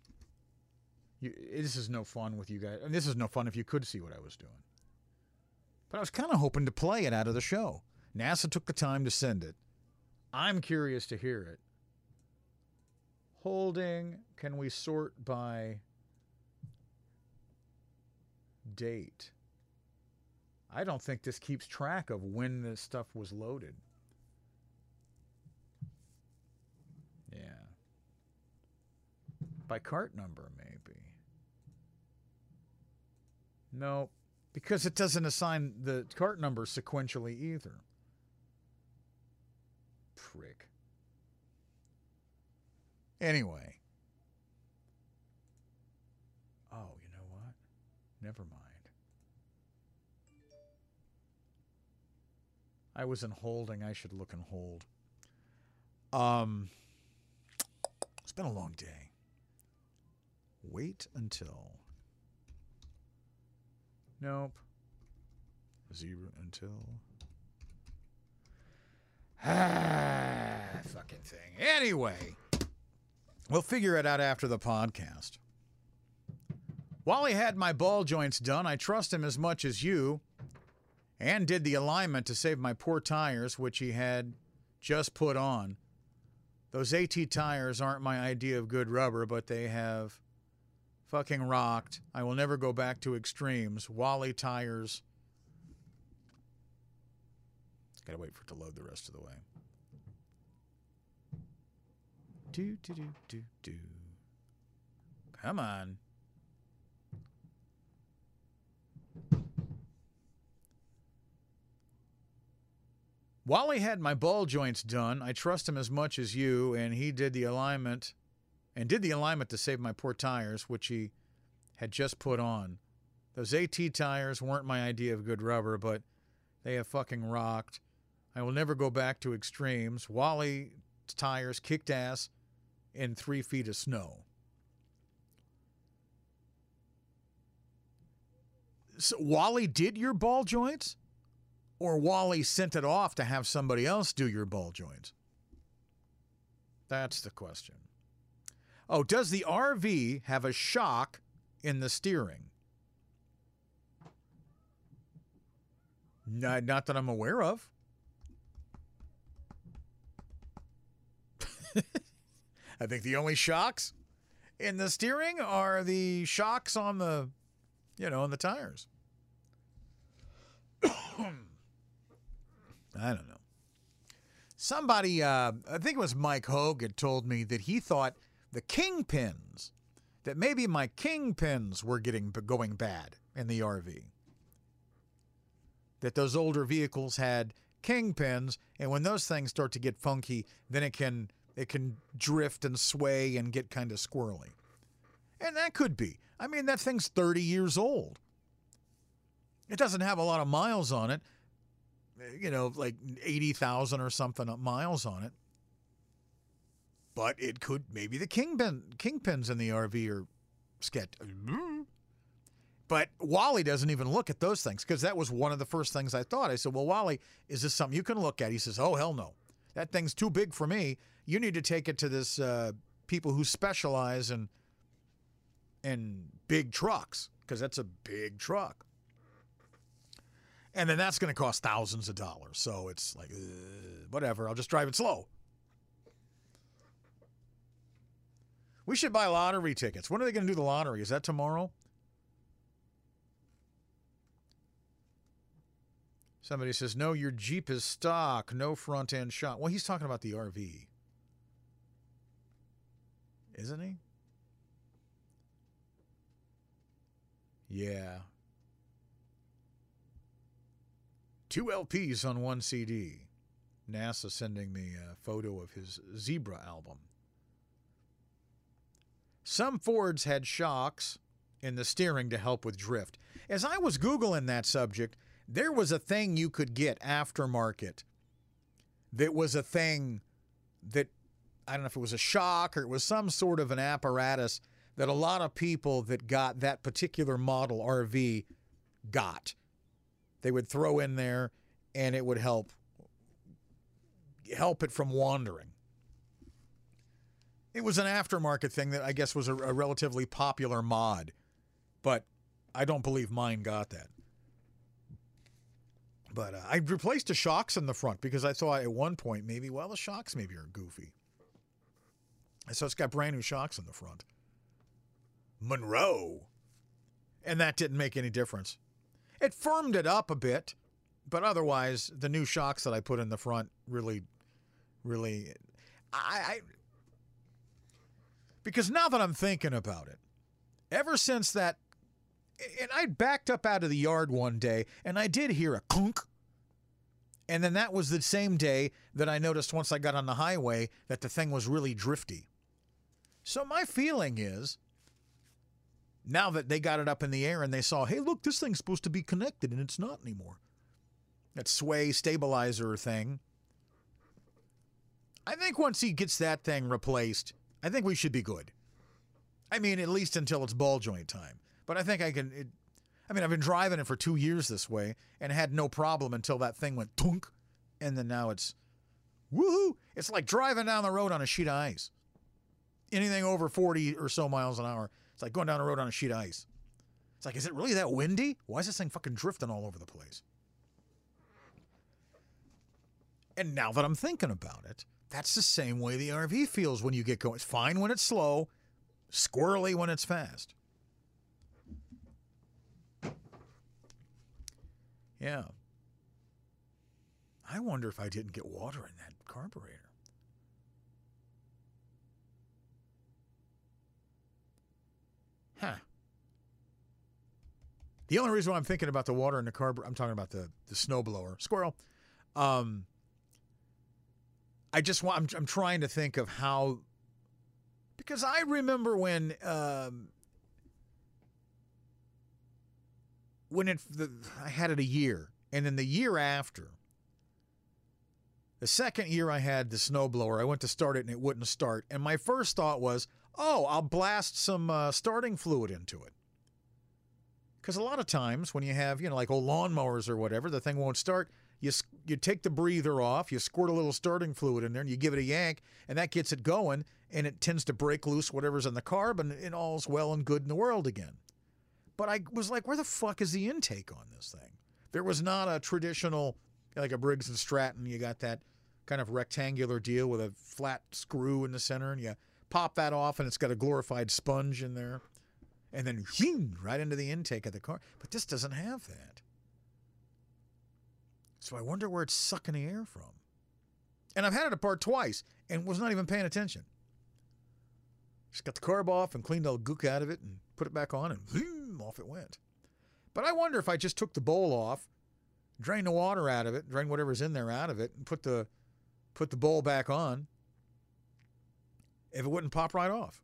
This is no fun with you guys. And this is no fun if you could see what I was doing. But I was kind of hoping to play it out of the show. NASA took the time to send it. I'm curious to hear it. Holding. Can we sort by date? I don't think this keeps track of when this stuff was loaded. Yeah. By cart number, maybe. No, because it doesn't assign the cart number sequentially either. Prick. Anyway. Oh, you know what? Never mind. I was in holding. I should look in hold. It's been a long day. Wait until. Nope. Zero until. Fucking thing. Anyway, we'll figure it out after the podcast. Wally had my ball joints done. I trust him as much as you. And did the alignment to save my poor tires, which he had just put on. Those AT tires aren't my idea of good rubber, but they have fucking rocked. I will never go back to extremes. Wally tires. Gotta wait for it to load the rest of the way. Do. Come on. Wally had my ball joints done. I trust him as much as you, and he did the alignment to save my poor tires, which he had just put on. Those AT tires weren't my idea of good rubber, but they have fucking rocked. I will never go back to extremes. Wally tires kicked ass in 3 feet of snow. So Wally did your ball joints? Or Wally sent it off to have somebody else do your ball joints? That's the question. Oh, does the RV have a shock in the steering? Not that I'm aware of. I think the only shocks in the steering are the shocks on the, on the tires. I don't know. Somebody, I think it was Mike Hogue, had told me that he thought the kingpins, that maybe my kingpins were going bad in the RV. That those older vehicles had kingpins, and when those things start to get funky, then it can drift and sway and get kind of squirrely. And that could be. I mean, that thing's 30 years old. It doesn't have a lot of miles on it. Like 80,000 or something miles on it. But it could, maybe the kingpins in the RV are sketch. But Wally doesn't even look at those things, because that was one of the first things I thought. I said, well, Wally, is this something you can look at? He says, oh, hell no. That thing's too big for me. You need to take it to this people who specialize in big trucks, because that's a big truck. And then that's going to cost thousands of dollars. So it's like, whatever, I'll just drive it slow. We should buy lottery tickets. When are they going to do the lottery? Is that tomorrow? Somebody says, no, your Jeep is stock, no front end shot. Well, he's talking about the RV. Isn't he? Yeah. 2 LPs on 1 CD. NASA sending me a photo of his Zebra album. Some Fords had shocks in the steering to help with drift. As I was Googling that subject, there was a thing you could get aftermarket that was a thing that, I don't know if it was a shock or it was some sort of an apparatus that a lot of people that got that particular model RV got. They would throw in there and it would help it from wandering. It was an aftermarket thing that I guess was a relatively popular mod, but I don't believe mine got that. But I replaced the shocks in the front because I thought at one point maybe, well, the shocks maybe are goofy. So it's got brand new shocks in the front. Monroe. And that didn't make any difference. It firmed it up a bit, but otherwise the new shocks that I put in the front really, because now that I'm thinking about it, ever since that, and I backed up out of the yard one day and I did hear a clunk. And then that was the same day that I noticed once I got on the highway that the thing was really drifty. So my feeling is, now that they got it up in the air and they saw, hey, look, this thing's supposed to be connected and it's not anymore. That sway stabilizer thing. I think once he gets that thing replaced, I think we should be good. I mean, at least until it's ball joint time. But I think I've been driving it for 2 years this way and had no problem until that thing went tunk. And then now it's woohoo. It's like driving down the road on a sheet of ice. Anything over 40 or so miles an hour, it's like going down the road on a sheet of ice. It's like, is it really that windy? Why is this thing fucking drifting all over the place? And now that I'm thinking about it, that's the same way the RV feels when you get going. It's fine when it's slow, squirrely when it's fast. Yeah. I wonder if I didn't get water in that carburetor. Huh. The only reason why I'm thinking about the water in the carburetor, I'm talking about the snowblower. Squirrel. I'm trying to think of how, because I remember when I had it a year, and then the year after, the second year I had the snowblower, I went to start it and it wouldn't start. And my first thought was, oh, I'll blast some starting fluid into it. Because a lot of times when you have, like old lawnmowers or whatever, the thing won't start. You take the breather off, you squirt a little starting fluid in there, and you give it a yank, and that gets it going, and it tends to break loose whatever's in the carb, and all's well and good in the world again. But I was like, where the fuck is the intake on this thing? There was not a traditional, like a Briggs & Stratton, you got that kind of rectangular deal with a flat screw in the center, and you pop that off, and it's got a glorified sponge in there, and then right into the intake of the car. But this doesn't have that. So I wonder where it's sucking the air from. And I've had it apart twice and was not even paying attention. Just got the carb off and cleaned all the gook out of it and put it back on, and off it went. But I wonder if I just took the bowl off, drained the water out of it, drained whatever's in there out of it, and put the bowl back on, if it wouldn't pop right off.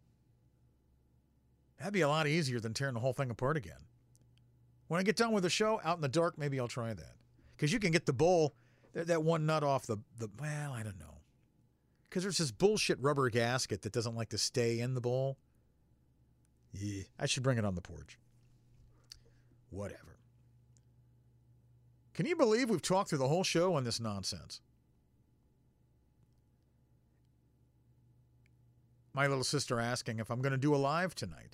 That'd be a lot easier than tearing the whole thing apart again. When I get done with the show, out in the dark, maybe I'll try that. Because you can get the bowl, that one nut off the well, I don't know. because there's this bullshit rubber gasket that doesn't like to stay in the bowl. Yeah, I should bring it on the porch. Whatever. Can you believe we've talked through the whole show on this nonsense? My little sister asking if I'm going to do a live tonight.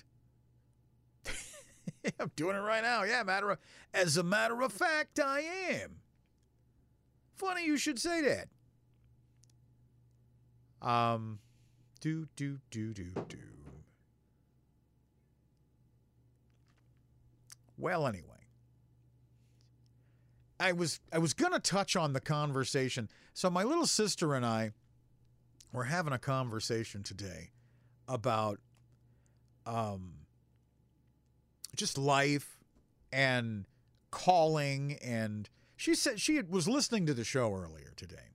I'm doing it right now. Yeah, as a matter of fact, I am. Funny you should say that. Do. Well, anyway. I was going to touch on the conversation. So my little sister and I were having a conversation today about just life and calling, and she said she was listening to the show earlier today.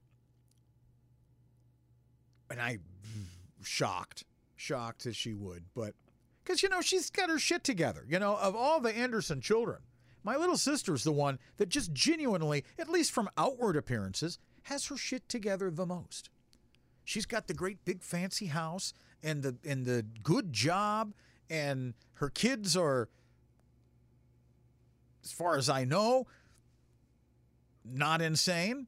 And I shocked as she would, but because, she's got her shit together. Of all the Anderson children, my little sister's the one that just genuinely, at least from outward appearances, has her shit together the most. She's got the great big fancy house and the good job, and her kids are, as far as I know, not insane.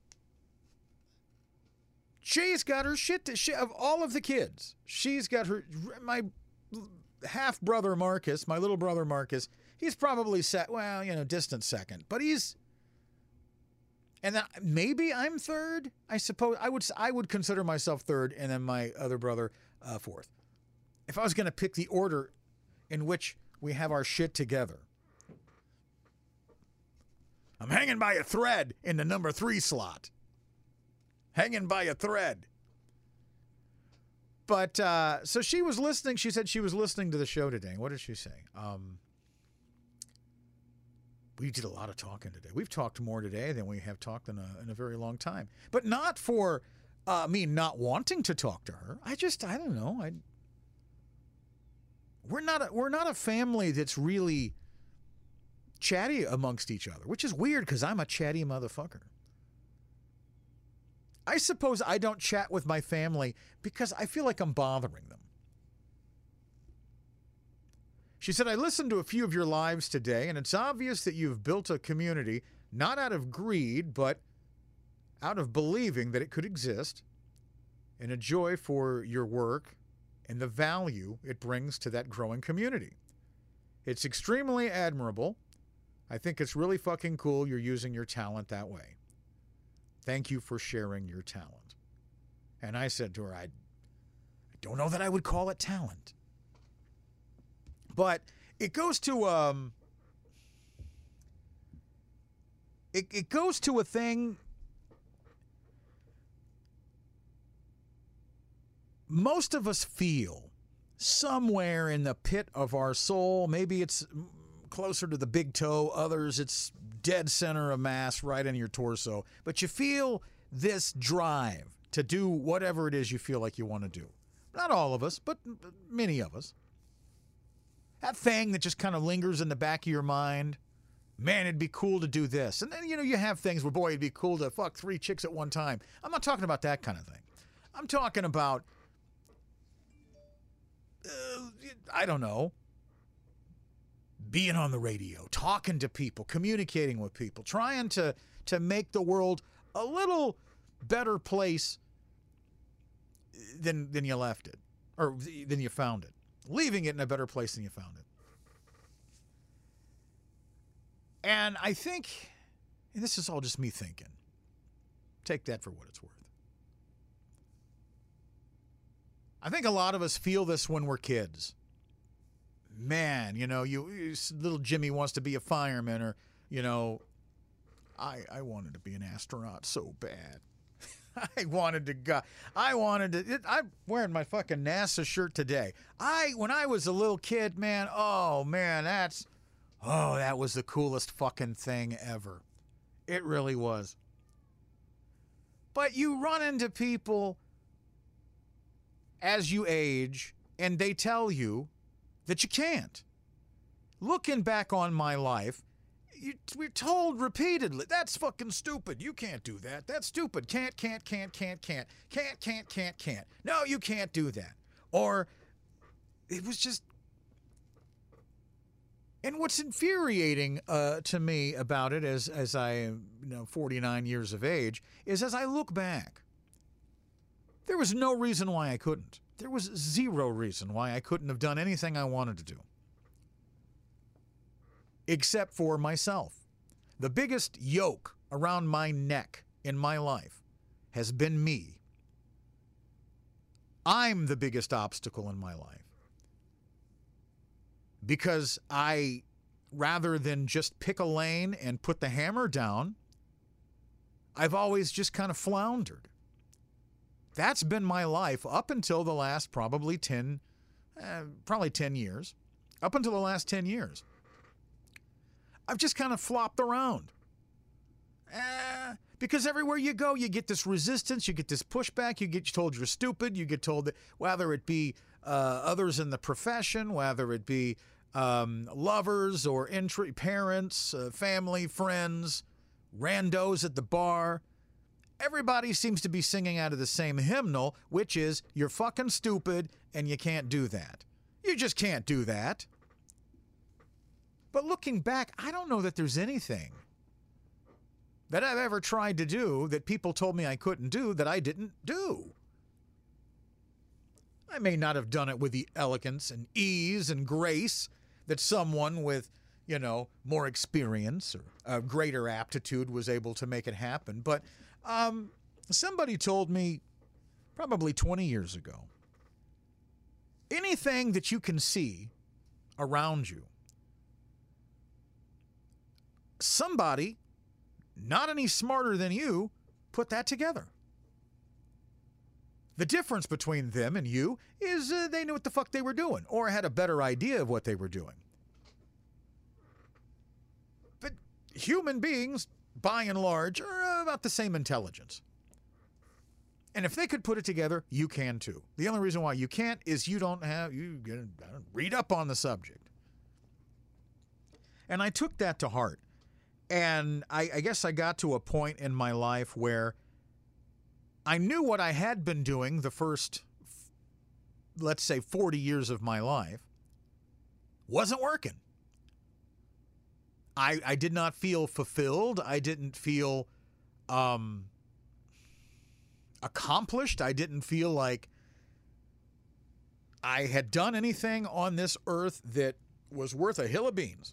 She's got her shit of all of the kids. She's got my half brother Marcus, my little brother Marcus. He's probably distant second, but and then maybe I'm third. I suppose I would consider myself third, and then my other brother fourth. If I was going to pick the order in which we have our shit together, I'm hanging by a thread in the number 3 slot. Hanging by a thread. But so she was listening. She said she was listening to the show today. What did she say? We did a lot of talking today. We've talked more today than we have talked in a very long time. But not for me not wanting to talk to her. I don't know. We're not a family that's really chatty amongst each other, which is weird because I'm a chatty motherfucker. I suppose I don't chat with my family because I feel like I'm bothering them. She said, I listened to a few of your lives today, and it's obvious that you've built a community not out of greed, but out of believing that it could exist, and a joy for your work and the value it brings to that growing community. It's extremely admirable. I think it's really fucking cool you're using your talent that way. Thank you for sharing your talent. And I said to her, I don't know that I would call it talent. But it goes to it goes to a thing. Most of us feel somewhere in the pit of our soul. Maybe it's closer to the big toe. Others, it's dead center of mass right in your torso. But you feel this drive to do whatever it is you feel like you want to do. Not all of us, but many of us. That thing that just kind of lingers in the back of your mind. Man, it'd be cool to do this. And then, you have things where, boy, it'd be cool to fuck 3 chicks at one time. I'm not talking about that kind of thing. I'm talking about, I don't know, being on the radio, talking to people, communicating with people, trying to make the world a little better place than you left it, or than you found it. Leaving it in a better place than you found it. And I think, and this is all just me thinking, take that for what it's worth. I think a lot of us feel this when we're kids. Man, little Jimmy wants to be a fireman, or, I wanted to be an astronaut so bad. I'm wearing my fucking NASA shirt today. When I was a little kid, man, that was the coolest fucking thing ever. It really was. But you run into people as you age, and they tell you that you can't. Looking back on my life, we're told repeatedly, that's fucking stupid. You can't do that. That's stupid. Can't. No, you can't do that. Or it was just... And what's infuriating to me about it as I am 49 years of age is as I look back, there was no reason why I couldn't. There was zero reason why I couldn't have done anything I wanted to do. Except for myself. The biggest yoke around my neck in my life has been me. I'm the biggest obstacle in my life. Because I, rather than just pick a lane and put the hammer down, I've always just kind of floundered. That's been my life up until the last probably 10 years. Up until the last 10 years. I've just kind of flopped around. Because everywhere you go, you get this resistance, you get this pushback, you get told you're stupid, you get told that whether it be others in the profession, whether it be lovers or parents, family, friends, randos at the bar, everybody seems to be singing out of the same hymnal, which is, you're fucking stupid and you can't do that. You just can't do that. But looking back, I don't know that there's anything that I've ever tried to do that people told me I couldn't do that I didn't do. I may not have done it with the elegance and ease and grace that someone with, more experience or a greater aptitude was able to make it happen. But somebody told me probably 20 years ago, anything that you can see around you, somebody, not any smarter than you, put that together. The difference between them and you is they knew what the fuck they were doing or had a better idea of what they were doing. But human beings, by and large, are about the same intelligence. And if they could put it together, you can too. The only reason why you can't is you don't read up on the subject. And I took that to heart. And I guess I got to a point in my life where I knew what I had been doing the first, let's say, 40 years of my life wasn't working. I did not feel fulfilled. I didn't feel accomplished. I didn't feel like I had done anything on this earth that was worth a hill of beans.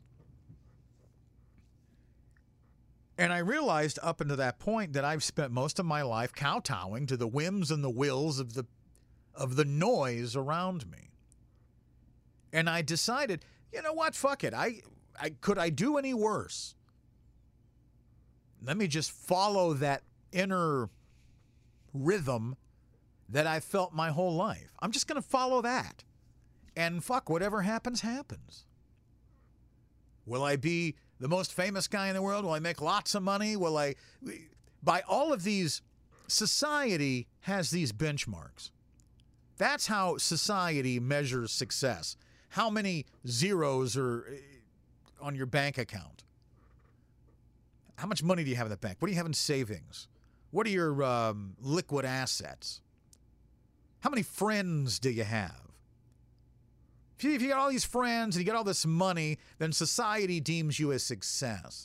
And I realized up until that point that I've spent most of my life kowtowing to the whims and the wills of the noise around me. And I decided, you know what, fuck it. Could I do any worse? Let me just follow that inner rhythm that I felt my whole life. I'm just going to follow that. And fuck, whatever happens, happens. Will I be the most famous guy in the world? Will I make lots of money? By all of these, society has these benchmarks. That's how society measures success. How many zeros are on your bank account? How much money do you have in the bank? What do you have in savings? What are your liquid assets? How many friends do you have? If you got all these friends and you get all this money, then society deems you a success.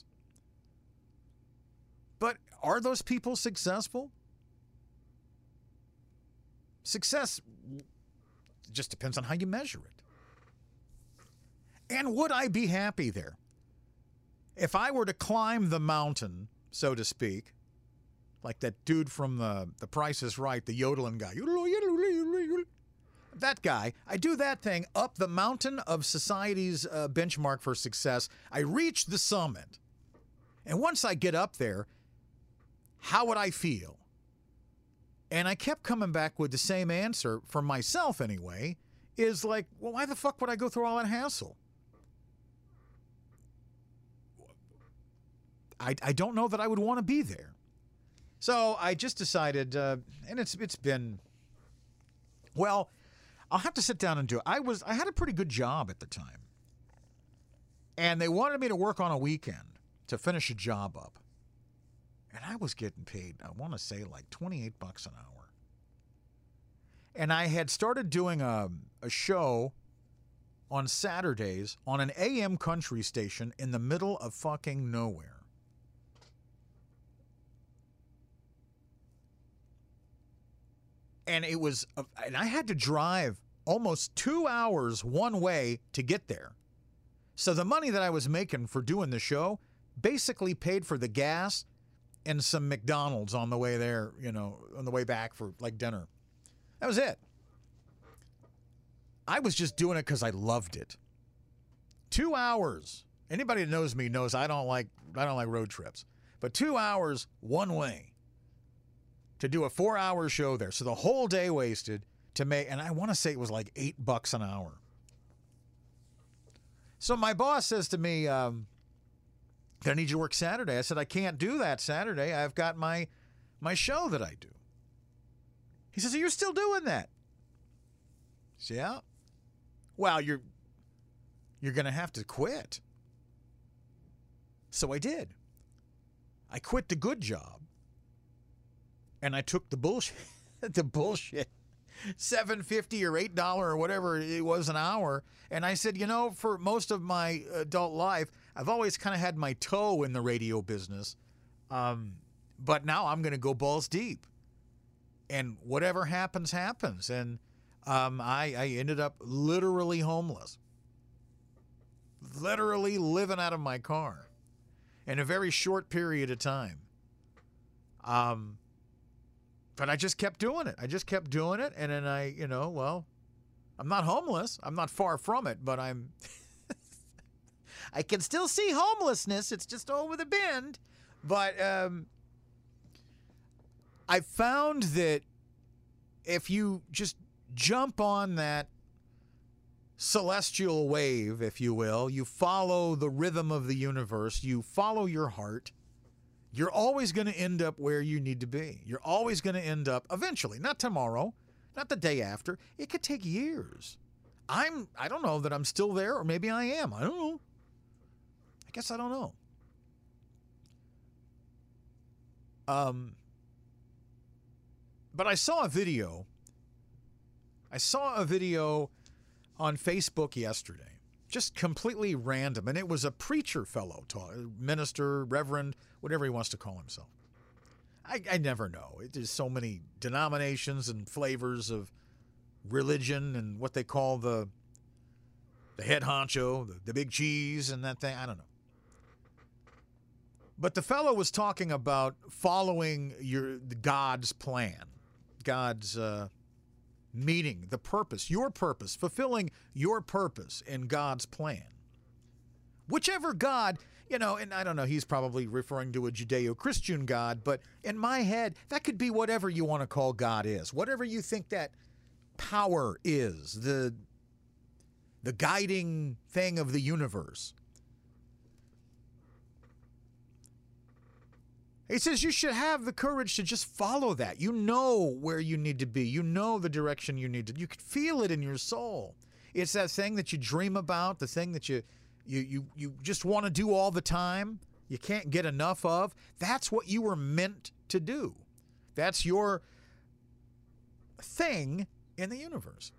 But are those people successful? Success just depends on how you measure it. And would I be happy there? If I were to climb the mountain, so to speak, like that dude from the Price is Right, the yodeling guy. That guy, I do that thing up the mountain of society's benchmark for success. I reach the summit. And once I get up there, how would I feel? And I kept coming back with the same answer, for myself anyway, is like, well, why the fuck would I go through all that hassle? I don't know that I would want to be there. So I just decided, and it's been, well, I'll have to sit down and do it. I had a pretty good job at the time. And they wanted me to work on a weekend. to finish a job up. And I was getting paid, I want to say like $28 an hour. And I had started doing a show on Saturdays on an AM country station in the middle of fucking nowhere. And it was, and I had to drive almost 2 hours one way to get there. So the money that I was making for doing the show basically paid for the gas and some McDonald's on the way there, you know, on the way back for like dinner. That was it. I was just doing it because I loved it. 2 hours. Anybody that knows me knows I don't like road trips. But 2 hours one way to do a 4-hour show there. So the whole day wasted to make, and I want to say it was like $8 an hour. So my boss says to me, I need you to work Saturday. I said, I can't do that Saturday. I've got my show that I do. He says, are you still doing that? I said, yeah. Well, you're going to have to quit. So I did. I quit the good job. And I took the bullshit, $7.50 or $8 or whatever it was an hour. And I said, you know, for most of my adult life, I've always kind of had my toe in the radio business. But now I'm going to go balls deep. And whatever happens, happens. And I ended up literally homeless. Literally living out of my car in a very short period of time. But I just kept doing it. And then I'm not homeless. I'm not far from it, but I can still see homelessness. It's just over the bend. But I found that if you just jump on that celestial wave, if you will, you follow the rhythm of the universe, you follow your heart, you're always going to end up where you need to be. You're always going to end up eventually, not tomorrow, not the day after. It could take years. I don't know that I'm still there, or maybe I am. I don't know. I guess I don't know. But I saw a video. I saw a video on Facebook yesterday, just completely random, and it was a preacher fellow, minister, reverend, whatever he wants to call himself. I never know. There's so many denominations and flavors of religion and what they call the head honcho, the big cheese and that thing. I don't know. But the fellow was talking about following God's plan, God's meeting, the purpose, your purpose, fulfilling your purpose in God's plan. Whichever God, and I don't know, he's probably referring to a Judeo-Christian God, but in my head, that could be whatever you want to call God is. Whatever you think that power is, the guiding thing of the universe. He says you should have the courage to just follow that. You know where you need to be. You know the direction you need to. You can feel it in your soul. It's that thing that you dream about, the thing that you just want to do all the time. You can't get enough of. That's what you were meant to do. That's your thing in the universe.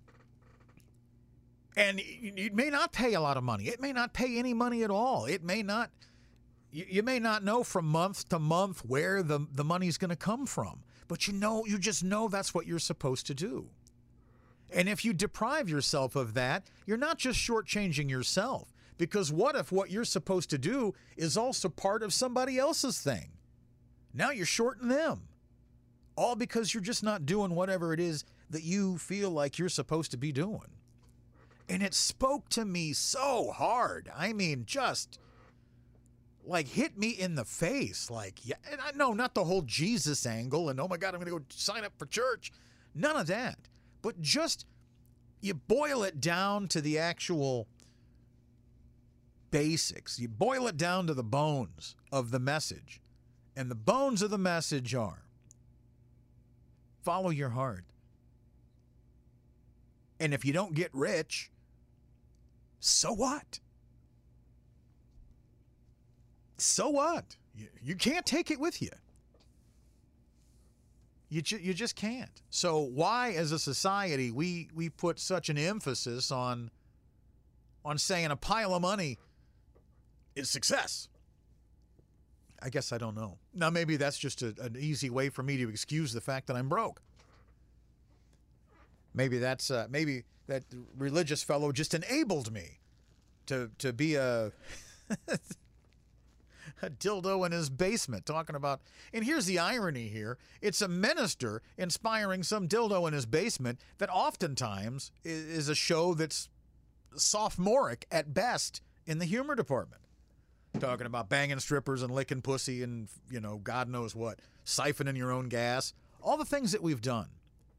And it may not pay a lot of money. It may not pay any money at all. It may not. You may not know from month to month where the money's going to come from, but you just know that's what you're supposed to do. And if you deprive yourself of that, you're not just shortchanging yourself, because what if what you're supposed to do is also part of somebody else's thing? Now you're shorting them, all because you're just not doing whatever it is that you feel like you're supposed to be doing. And it spoke to me so hard. I mean, just like hit me in the face. Like, yeah, and I know not the whole Jesus angle and, oh my God, I'm going to go sign up for church. None of that. But just, you boil it down to the actual basics. You boil it down to the bones of the message. And the bones of the message are, follow your heart. And if you don't get rich, so what? So what? You can't take it with you. You just can't. So why, as a society, we put such an emphasis on saying a pile of money is success? I guess I don't know. Now, maybe that's just an easy way for me to excuse the fact that I'm broke. Maybe that's maybe that religious fellow just enabled me to be a dildo in his basement talking about. And here's the irony here: it's a minister inspiring some dildo in his basement that oftentimes is a show that's sophomoric at best in the humor department. Talking about banging strippers and licking pussy and, God knows what, siphoning your own gas, all the things that we've done.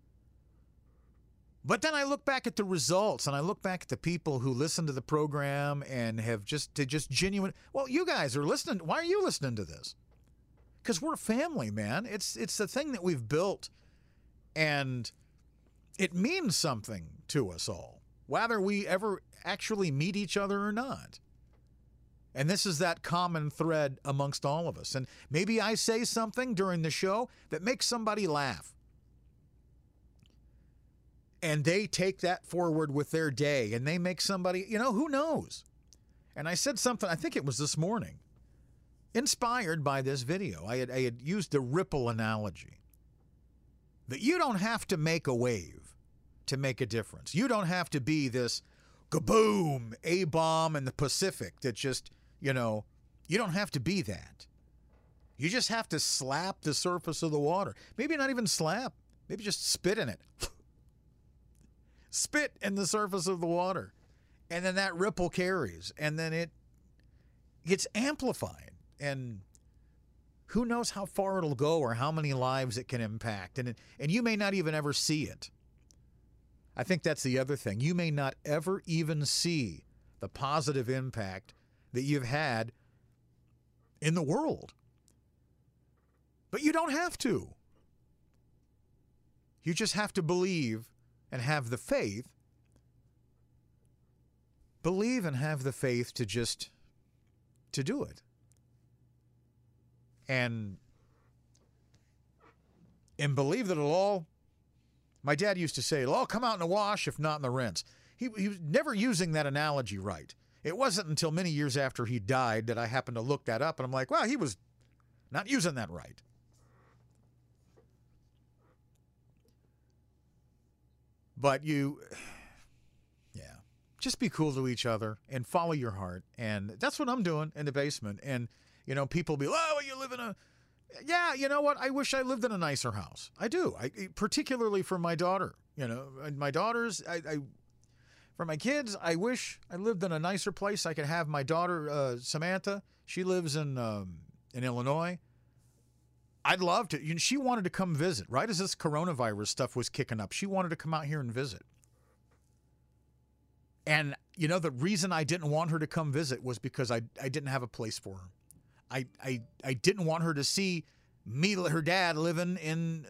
But then I look back at the results and I look back at the people who listen to the program and have just genuine. Well, you guys are listening. Why are you listening to this? Because we're a family, man. It's the thing that we've built, and it means something to us all, whether we ever actually meet each other or not. And this is that common thread amongst all of us. And maybe I say something during the show that makes somebody laugh. And they take that forward with their day, and they make somebody, who knows? And I said something, I think it was this morning, inspired by this video. I had used the ripple analogy. That you don't have to make a wave to make a difference. You don't have to be this kaboom, A-bomb in the Pacific that just, you don't have to be that. You just have to slap the surface of the water. Maybe not even slap. Maybe just spit in it. Spit in the surface of the water. And then that ripple carries. And then it gets amplified. And who knows how far it'll go or how many lives it can impact. And you may not even ever see it. I think that's the other thing. You may not ever even see the positive impact that you've had in the world. But you don't have to. You just have to believe and have the faith. Believe and have the faith to do it. And believe that it'll all, my dad used to say, it'll all come out in the wash, if not in the rinse. He was never using that analogy right. It wasn't until many years after he died that I happened to look that up, and I'm like, well, he was not using that right. But just be cool to each other and follow your heart. And that's what I'm doing in the basement. And, people be, oh, you live in a, yeah, you know what? I wish I lived in a nicer house. I do. Particularly for my daughter, and my daughters, for my kids, I wish I lived in a nicer place. I could have my daughter, Samantha. She lives in Illinois. I'd love to. She wanted to come visit right as this coronavirus stuff was kicking up. She wanted to come out here and visit. And, the reason I didn't want her to come visit was because I didn't have a place for her. I didn't want her to see me, her dad, living in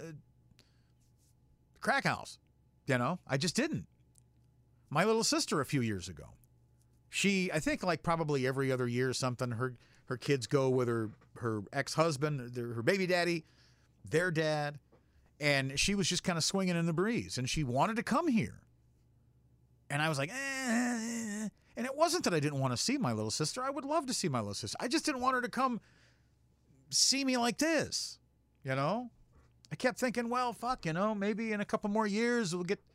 a crack house. I just didn't. My little sister a few years ago, I think like probably every other year or something, her kids go with her ex-husband, her baby daddy, their dad, and she was just kind of swinging in the breeze, and she wanted to come here. And I was like, And it wasn't that I didn't want to see my little sister. I would love to see my little sister. I just didn't want her to come see me like this, I kept thinking, well, fuck, maybe in a couple more years we'll get,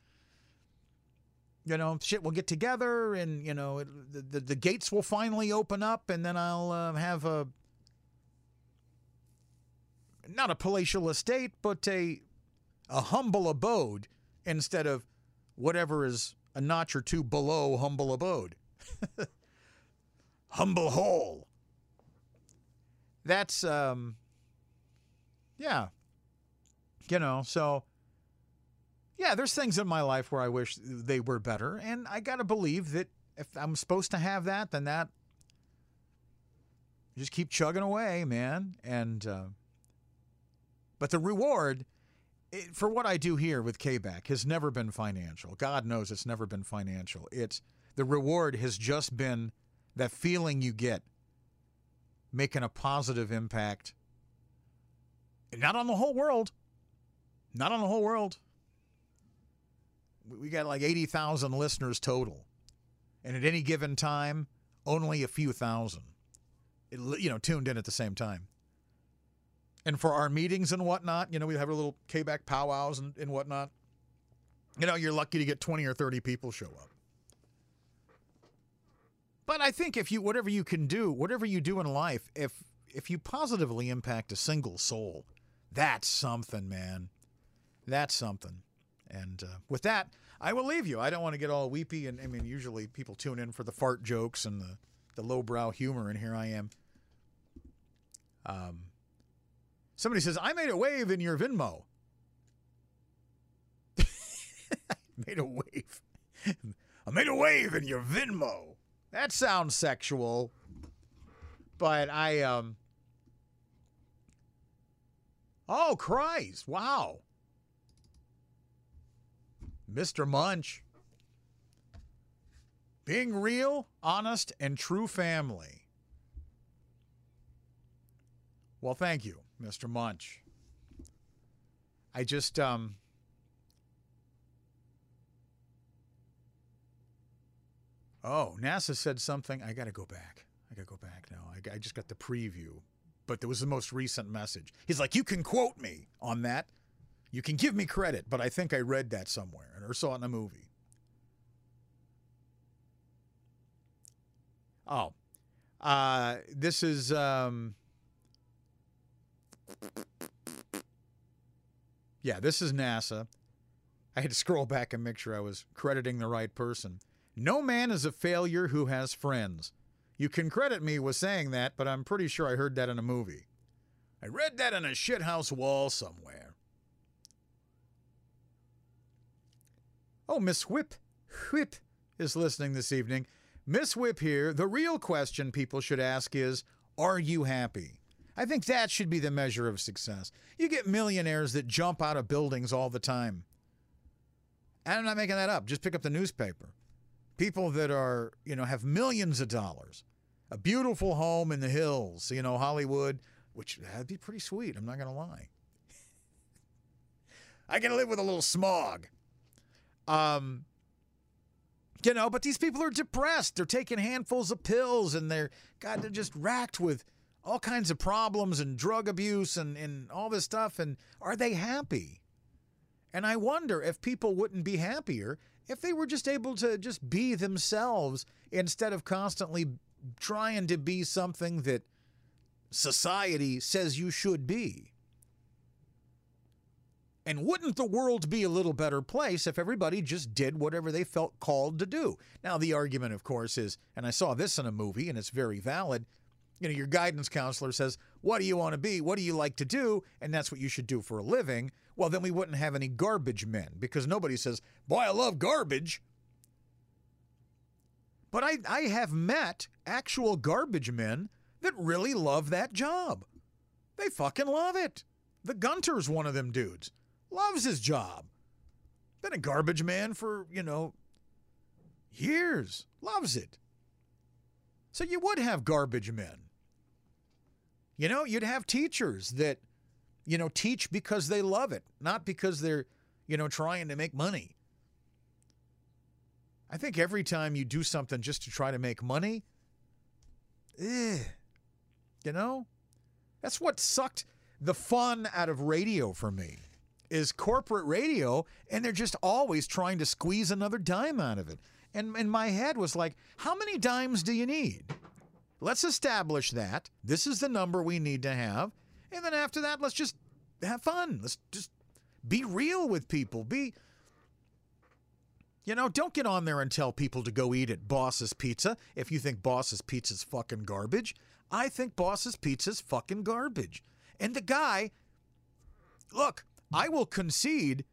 we'll get together and, the gates will finally open up, and then I'll have not a palatial estate, but a humble abode instead of whatever is a notch or two below humble abode. Humble hole. That's, so, yeah, there's things in my life where I wish they were better, and I got to believe that if I'm supposed to have that, then that, just keep chugging away, man. And, but the reward for what I do here with K-Back has never been financial. God knows it's never been financial. The reward has just been that feeling you get making a positive impact. Not on the whole world. Not on the whole world. We got like 80,000 listeners total. And at any given time, only a few thousand, tuned in at the same time. And for our meetings and whatnot, we have our little K-Back powwows and whatnot. You're lucky to get 20 or 30 people show up. But I think whatever you do in life, if you positively impact a single soul, that's something, man. That's something. And with that, I will leave you. I don't want to get all weepy. And I mean, usually people tune in for the fart jokes and the lowbrow humor, and here I am. Somebody says, I made a wave in your Venmo. Made a wave. I made a wave in your Venmo. That sounds sexual. But oh, Christ. Wow. Mr. Munch. Being real, honest, and true family. Well, thank you, Mr. Munch. I just, Oh, NASA said something. I got to go back. Now. I just got the preview. But there was the most recent message. He's like, you can quote me on that. You can give me credit, but I think I read that somewhere or saw it in a movie. Oh. This is... Yeah, this is NASA. I had to scroll back and make sure I was crediting the right person. No man is a failure who has friends. You can credit me with saying that, but I'm pretty sure I heard that in a movie. I read that on a shithouse wall somewhere. Oh, Miss Whip is listening this evening. Miss Whip here. The real question people should ask is, are you happy? I think that should be the measure of success. You get millionaires that jump out of buildings all the time. And I'm not making that up. Just pick up the newspaper. People that are, have millions of dollars. A beautiful home in the hills, Hollywood, which that'd be pretty sweet. I'm not going to lie. I can live with a little smog. But these people are depressed. They're taking handfuls of pills and they're just racked with all kinds of problems and drug abuse and all this stuff. And are they happy? And I wonder if people wouldn't be happier if they were just able to just be themselves instead of constantly trying to be something that society says you should be. And wouldn't the world be a little better place if everybody just did whatever they felt called to do? Now, the argument, of course, is, and I saw this in a movie, and it's very valid, your guidance counselor says, what do you want to be? What do you like to do? And that's what you should do for a living. Well, then we wouldn't have any garbage men because nobody says, boy, I love garbage. But I have met actual garbage men that really love that job. They fucking love it. The Gunter's one of them dudes. Loves his job. Been a garbage man for, years. Loves it. So you would have garbage men. You'd have teachers that, teach because they love it, not because they're, trying to make money. I think every time you do something just to try to make money, that's what sucked the fun out of radio for me, is corporate radio, and they're just always trying to squeeze another dime out of it. And my head was like, how many dimes do you need? Let's establish that. This is the number we need to have. And then after that, let's just have fun. Let's just be real with people. Don't get on there and tell people to go eat at Boss's Pizza if you think Boss's Pizza's fucking garbage. I think Boss's Pizza's fucking garbage. And the guy, look, I will concede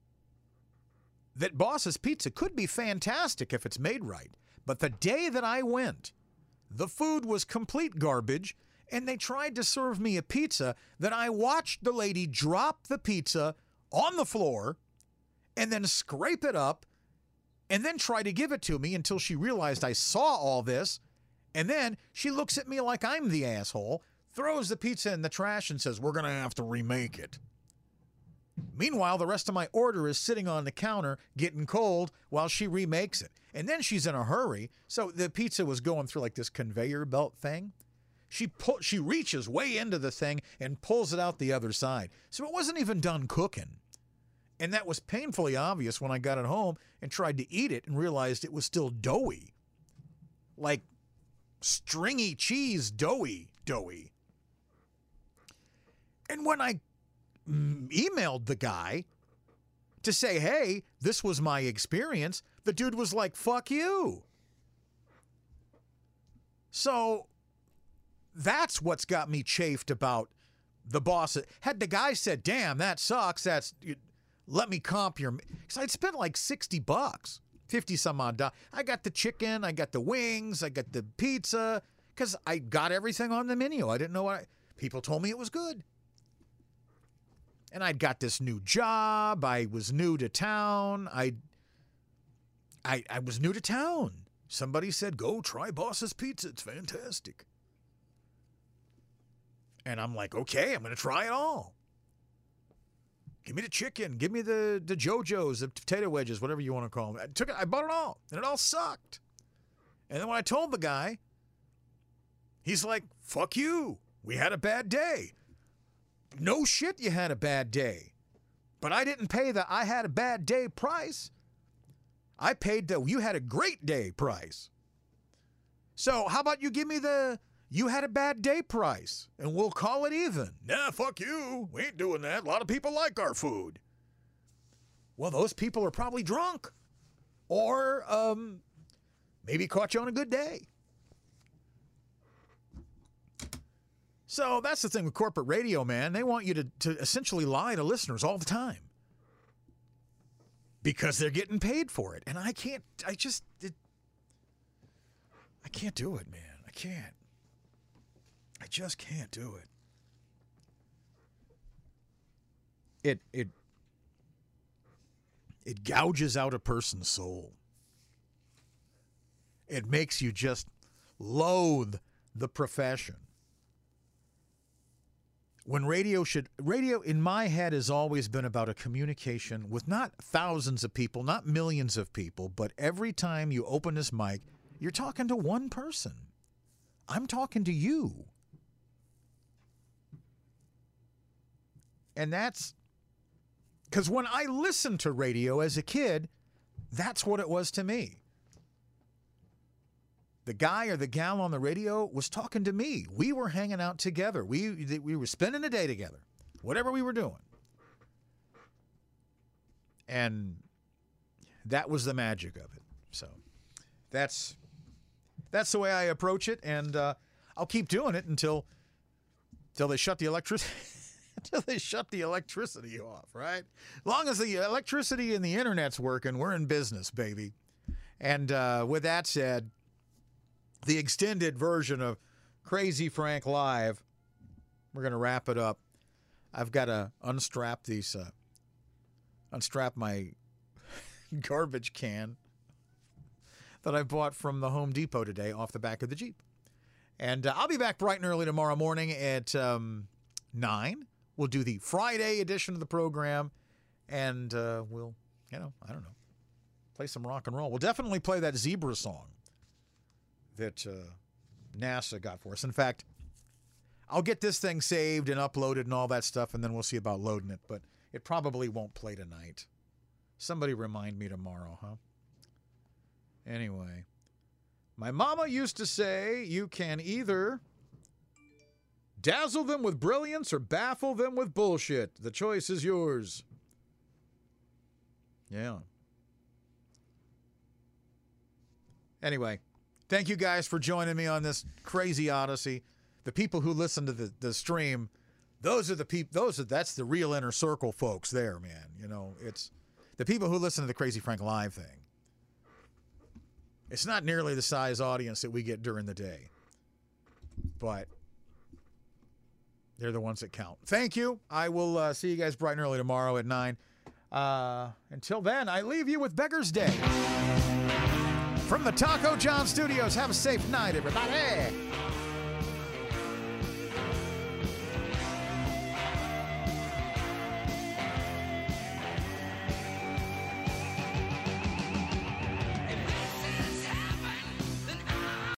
that Boss's Pizza could be fantastic if it's made right. But the day that I went, the food was complete garbage, and they tried to serve me a pizza that I watched the lady drop the pizza on the floor and then scrape it up and then try to give it to me until she realized I saw all this And then she looks at me like I'm the asshole, throws the pizza in the trash and says, we're going to have to remake it. Meanwhile, the rest of my order is sitting on the counter getting cold while she remakes it. And then she's in a hurry. So the pizza was going through like this conveyor belt thing. She reaches way into the thing and pulls it out the other side. So it wasn't even done cooking. And that was painfully obvious when I got it home and tried to eat it and realized it was still doughy. Like stringy cheese doughy. And when I emailed the guy to say, hey, this was my experience, the dude was like, fuck you. So that's what's got me chafed about the boss. Had the guy said, damn, that sucks, let me comp your, because I'd spent like $60, 50 some odd dollars. I got the chicken, I got the wings, I got the pizza, because I got everything on the menu. I didn't know people told me it was good. And I'd got this new job. I was new to town. I was new to town. Somebody said, go try Boss's Pizza. It's fantastic. And I'm like, okay, I'm going to try it all. Give me the chicken. Give me the JoJo's, the potato wedges, whatever you want to call them. I bought it all, and it all sucked. And then when I told the guy, he's like, fuck you. We had a bad day. No shit, you had a bad day. But I didn't pay the I had a bad day price. I paid the you had a great day price. So how about you give me the you had a bad day price and we'll call it even. Nah, fuck you. We ain't doing that. A lot of people like our food. Well, those people are probably drunk. Or maybe caught you on a good day. So that's the thing with corporate radio, man. They want you to essentially lie to listeners all the time. Because they're getting paid for it. And I can't do it, man. I just can't do it. It gouges out a person's soul. It makes you just loathe the profession. When radio in my head has always been about a communication with not thousands of people, not millions of people, but every time you open this mic, you're talking to one person. I'm talking to you. And that's because when I listened to radio as a kid, that's what it was to me. The guy or the gal on the radio was talking to me. We were hanging out together. We were spending the day together, whatever we were doing. And that was the magic of it. So that's the way I approach it, and I'll keep doing it until they shut the electricity until they shut the electricity off, right? As long as the electricity and the internet's working, we're in business, baby. And with that said, the extended version of Crazy Frank Live, we're going to wrap it up. I've got to unstrap my garbage can that I bought from the Home Depot today off the back of the Jeep. And I'll be back bright and early tomorrow morning at 9. We'll do the Friday edition of the program, and we'll, I don't know, play some rock and roll. We'll definitely play that Zebra song that NASA got for us. In fact, I'll get this thing saved and uploaded and all that stuff, and then we'll see about loading it, but it probably won't play tonight. Somebody remind me tomorrow, huh? Anyway, my mama used to say you can either dazzle them with brilliance or baffle them with bullshit. The choice is yours. Yeah. Anyway, thank you guys for joining me on this crazy odyssey. The people who listen to the stream, those are the people. That's the real inner circle folks there, man. You know, it's the people who listen to the Crazy Frank Live thing. It's not nearly the size audience that we get during the day, but they're the ones that count. Thank you. I will see you guys bright and early tomorrow at 9. Until then, I leave you with Beggar's Day. From the Taco John Studios, have a safe night, everybody.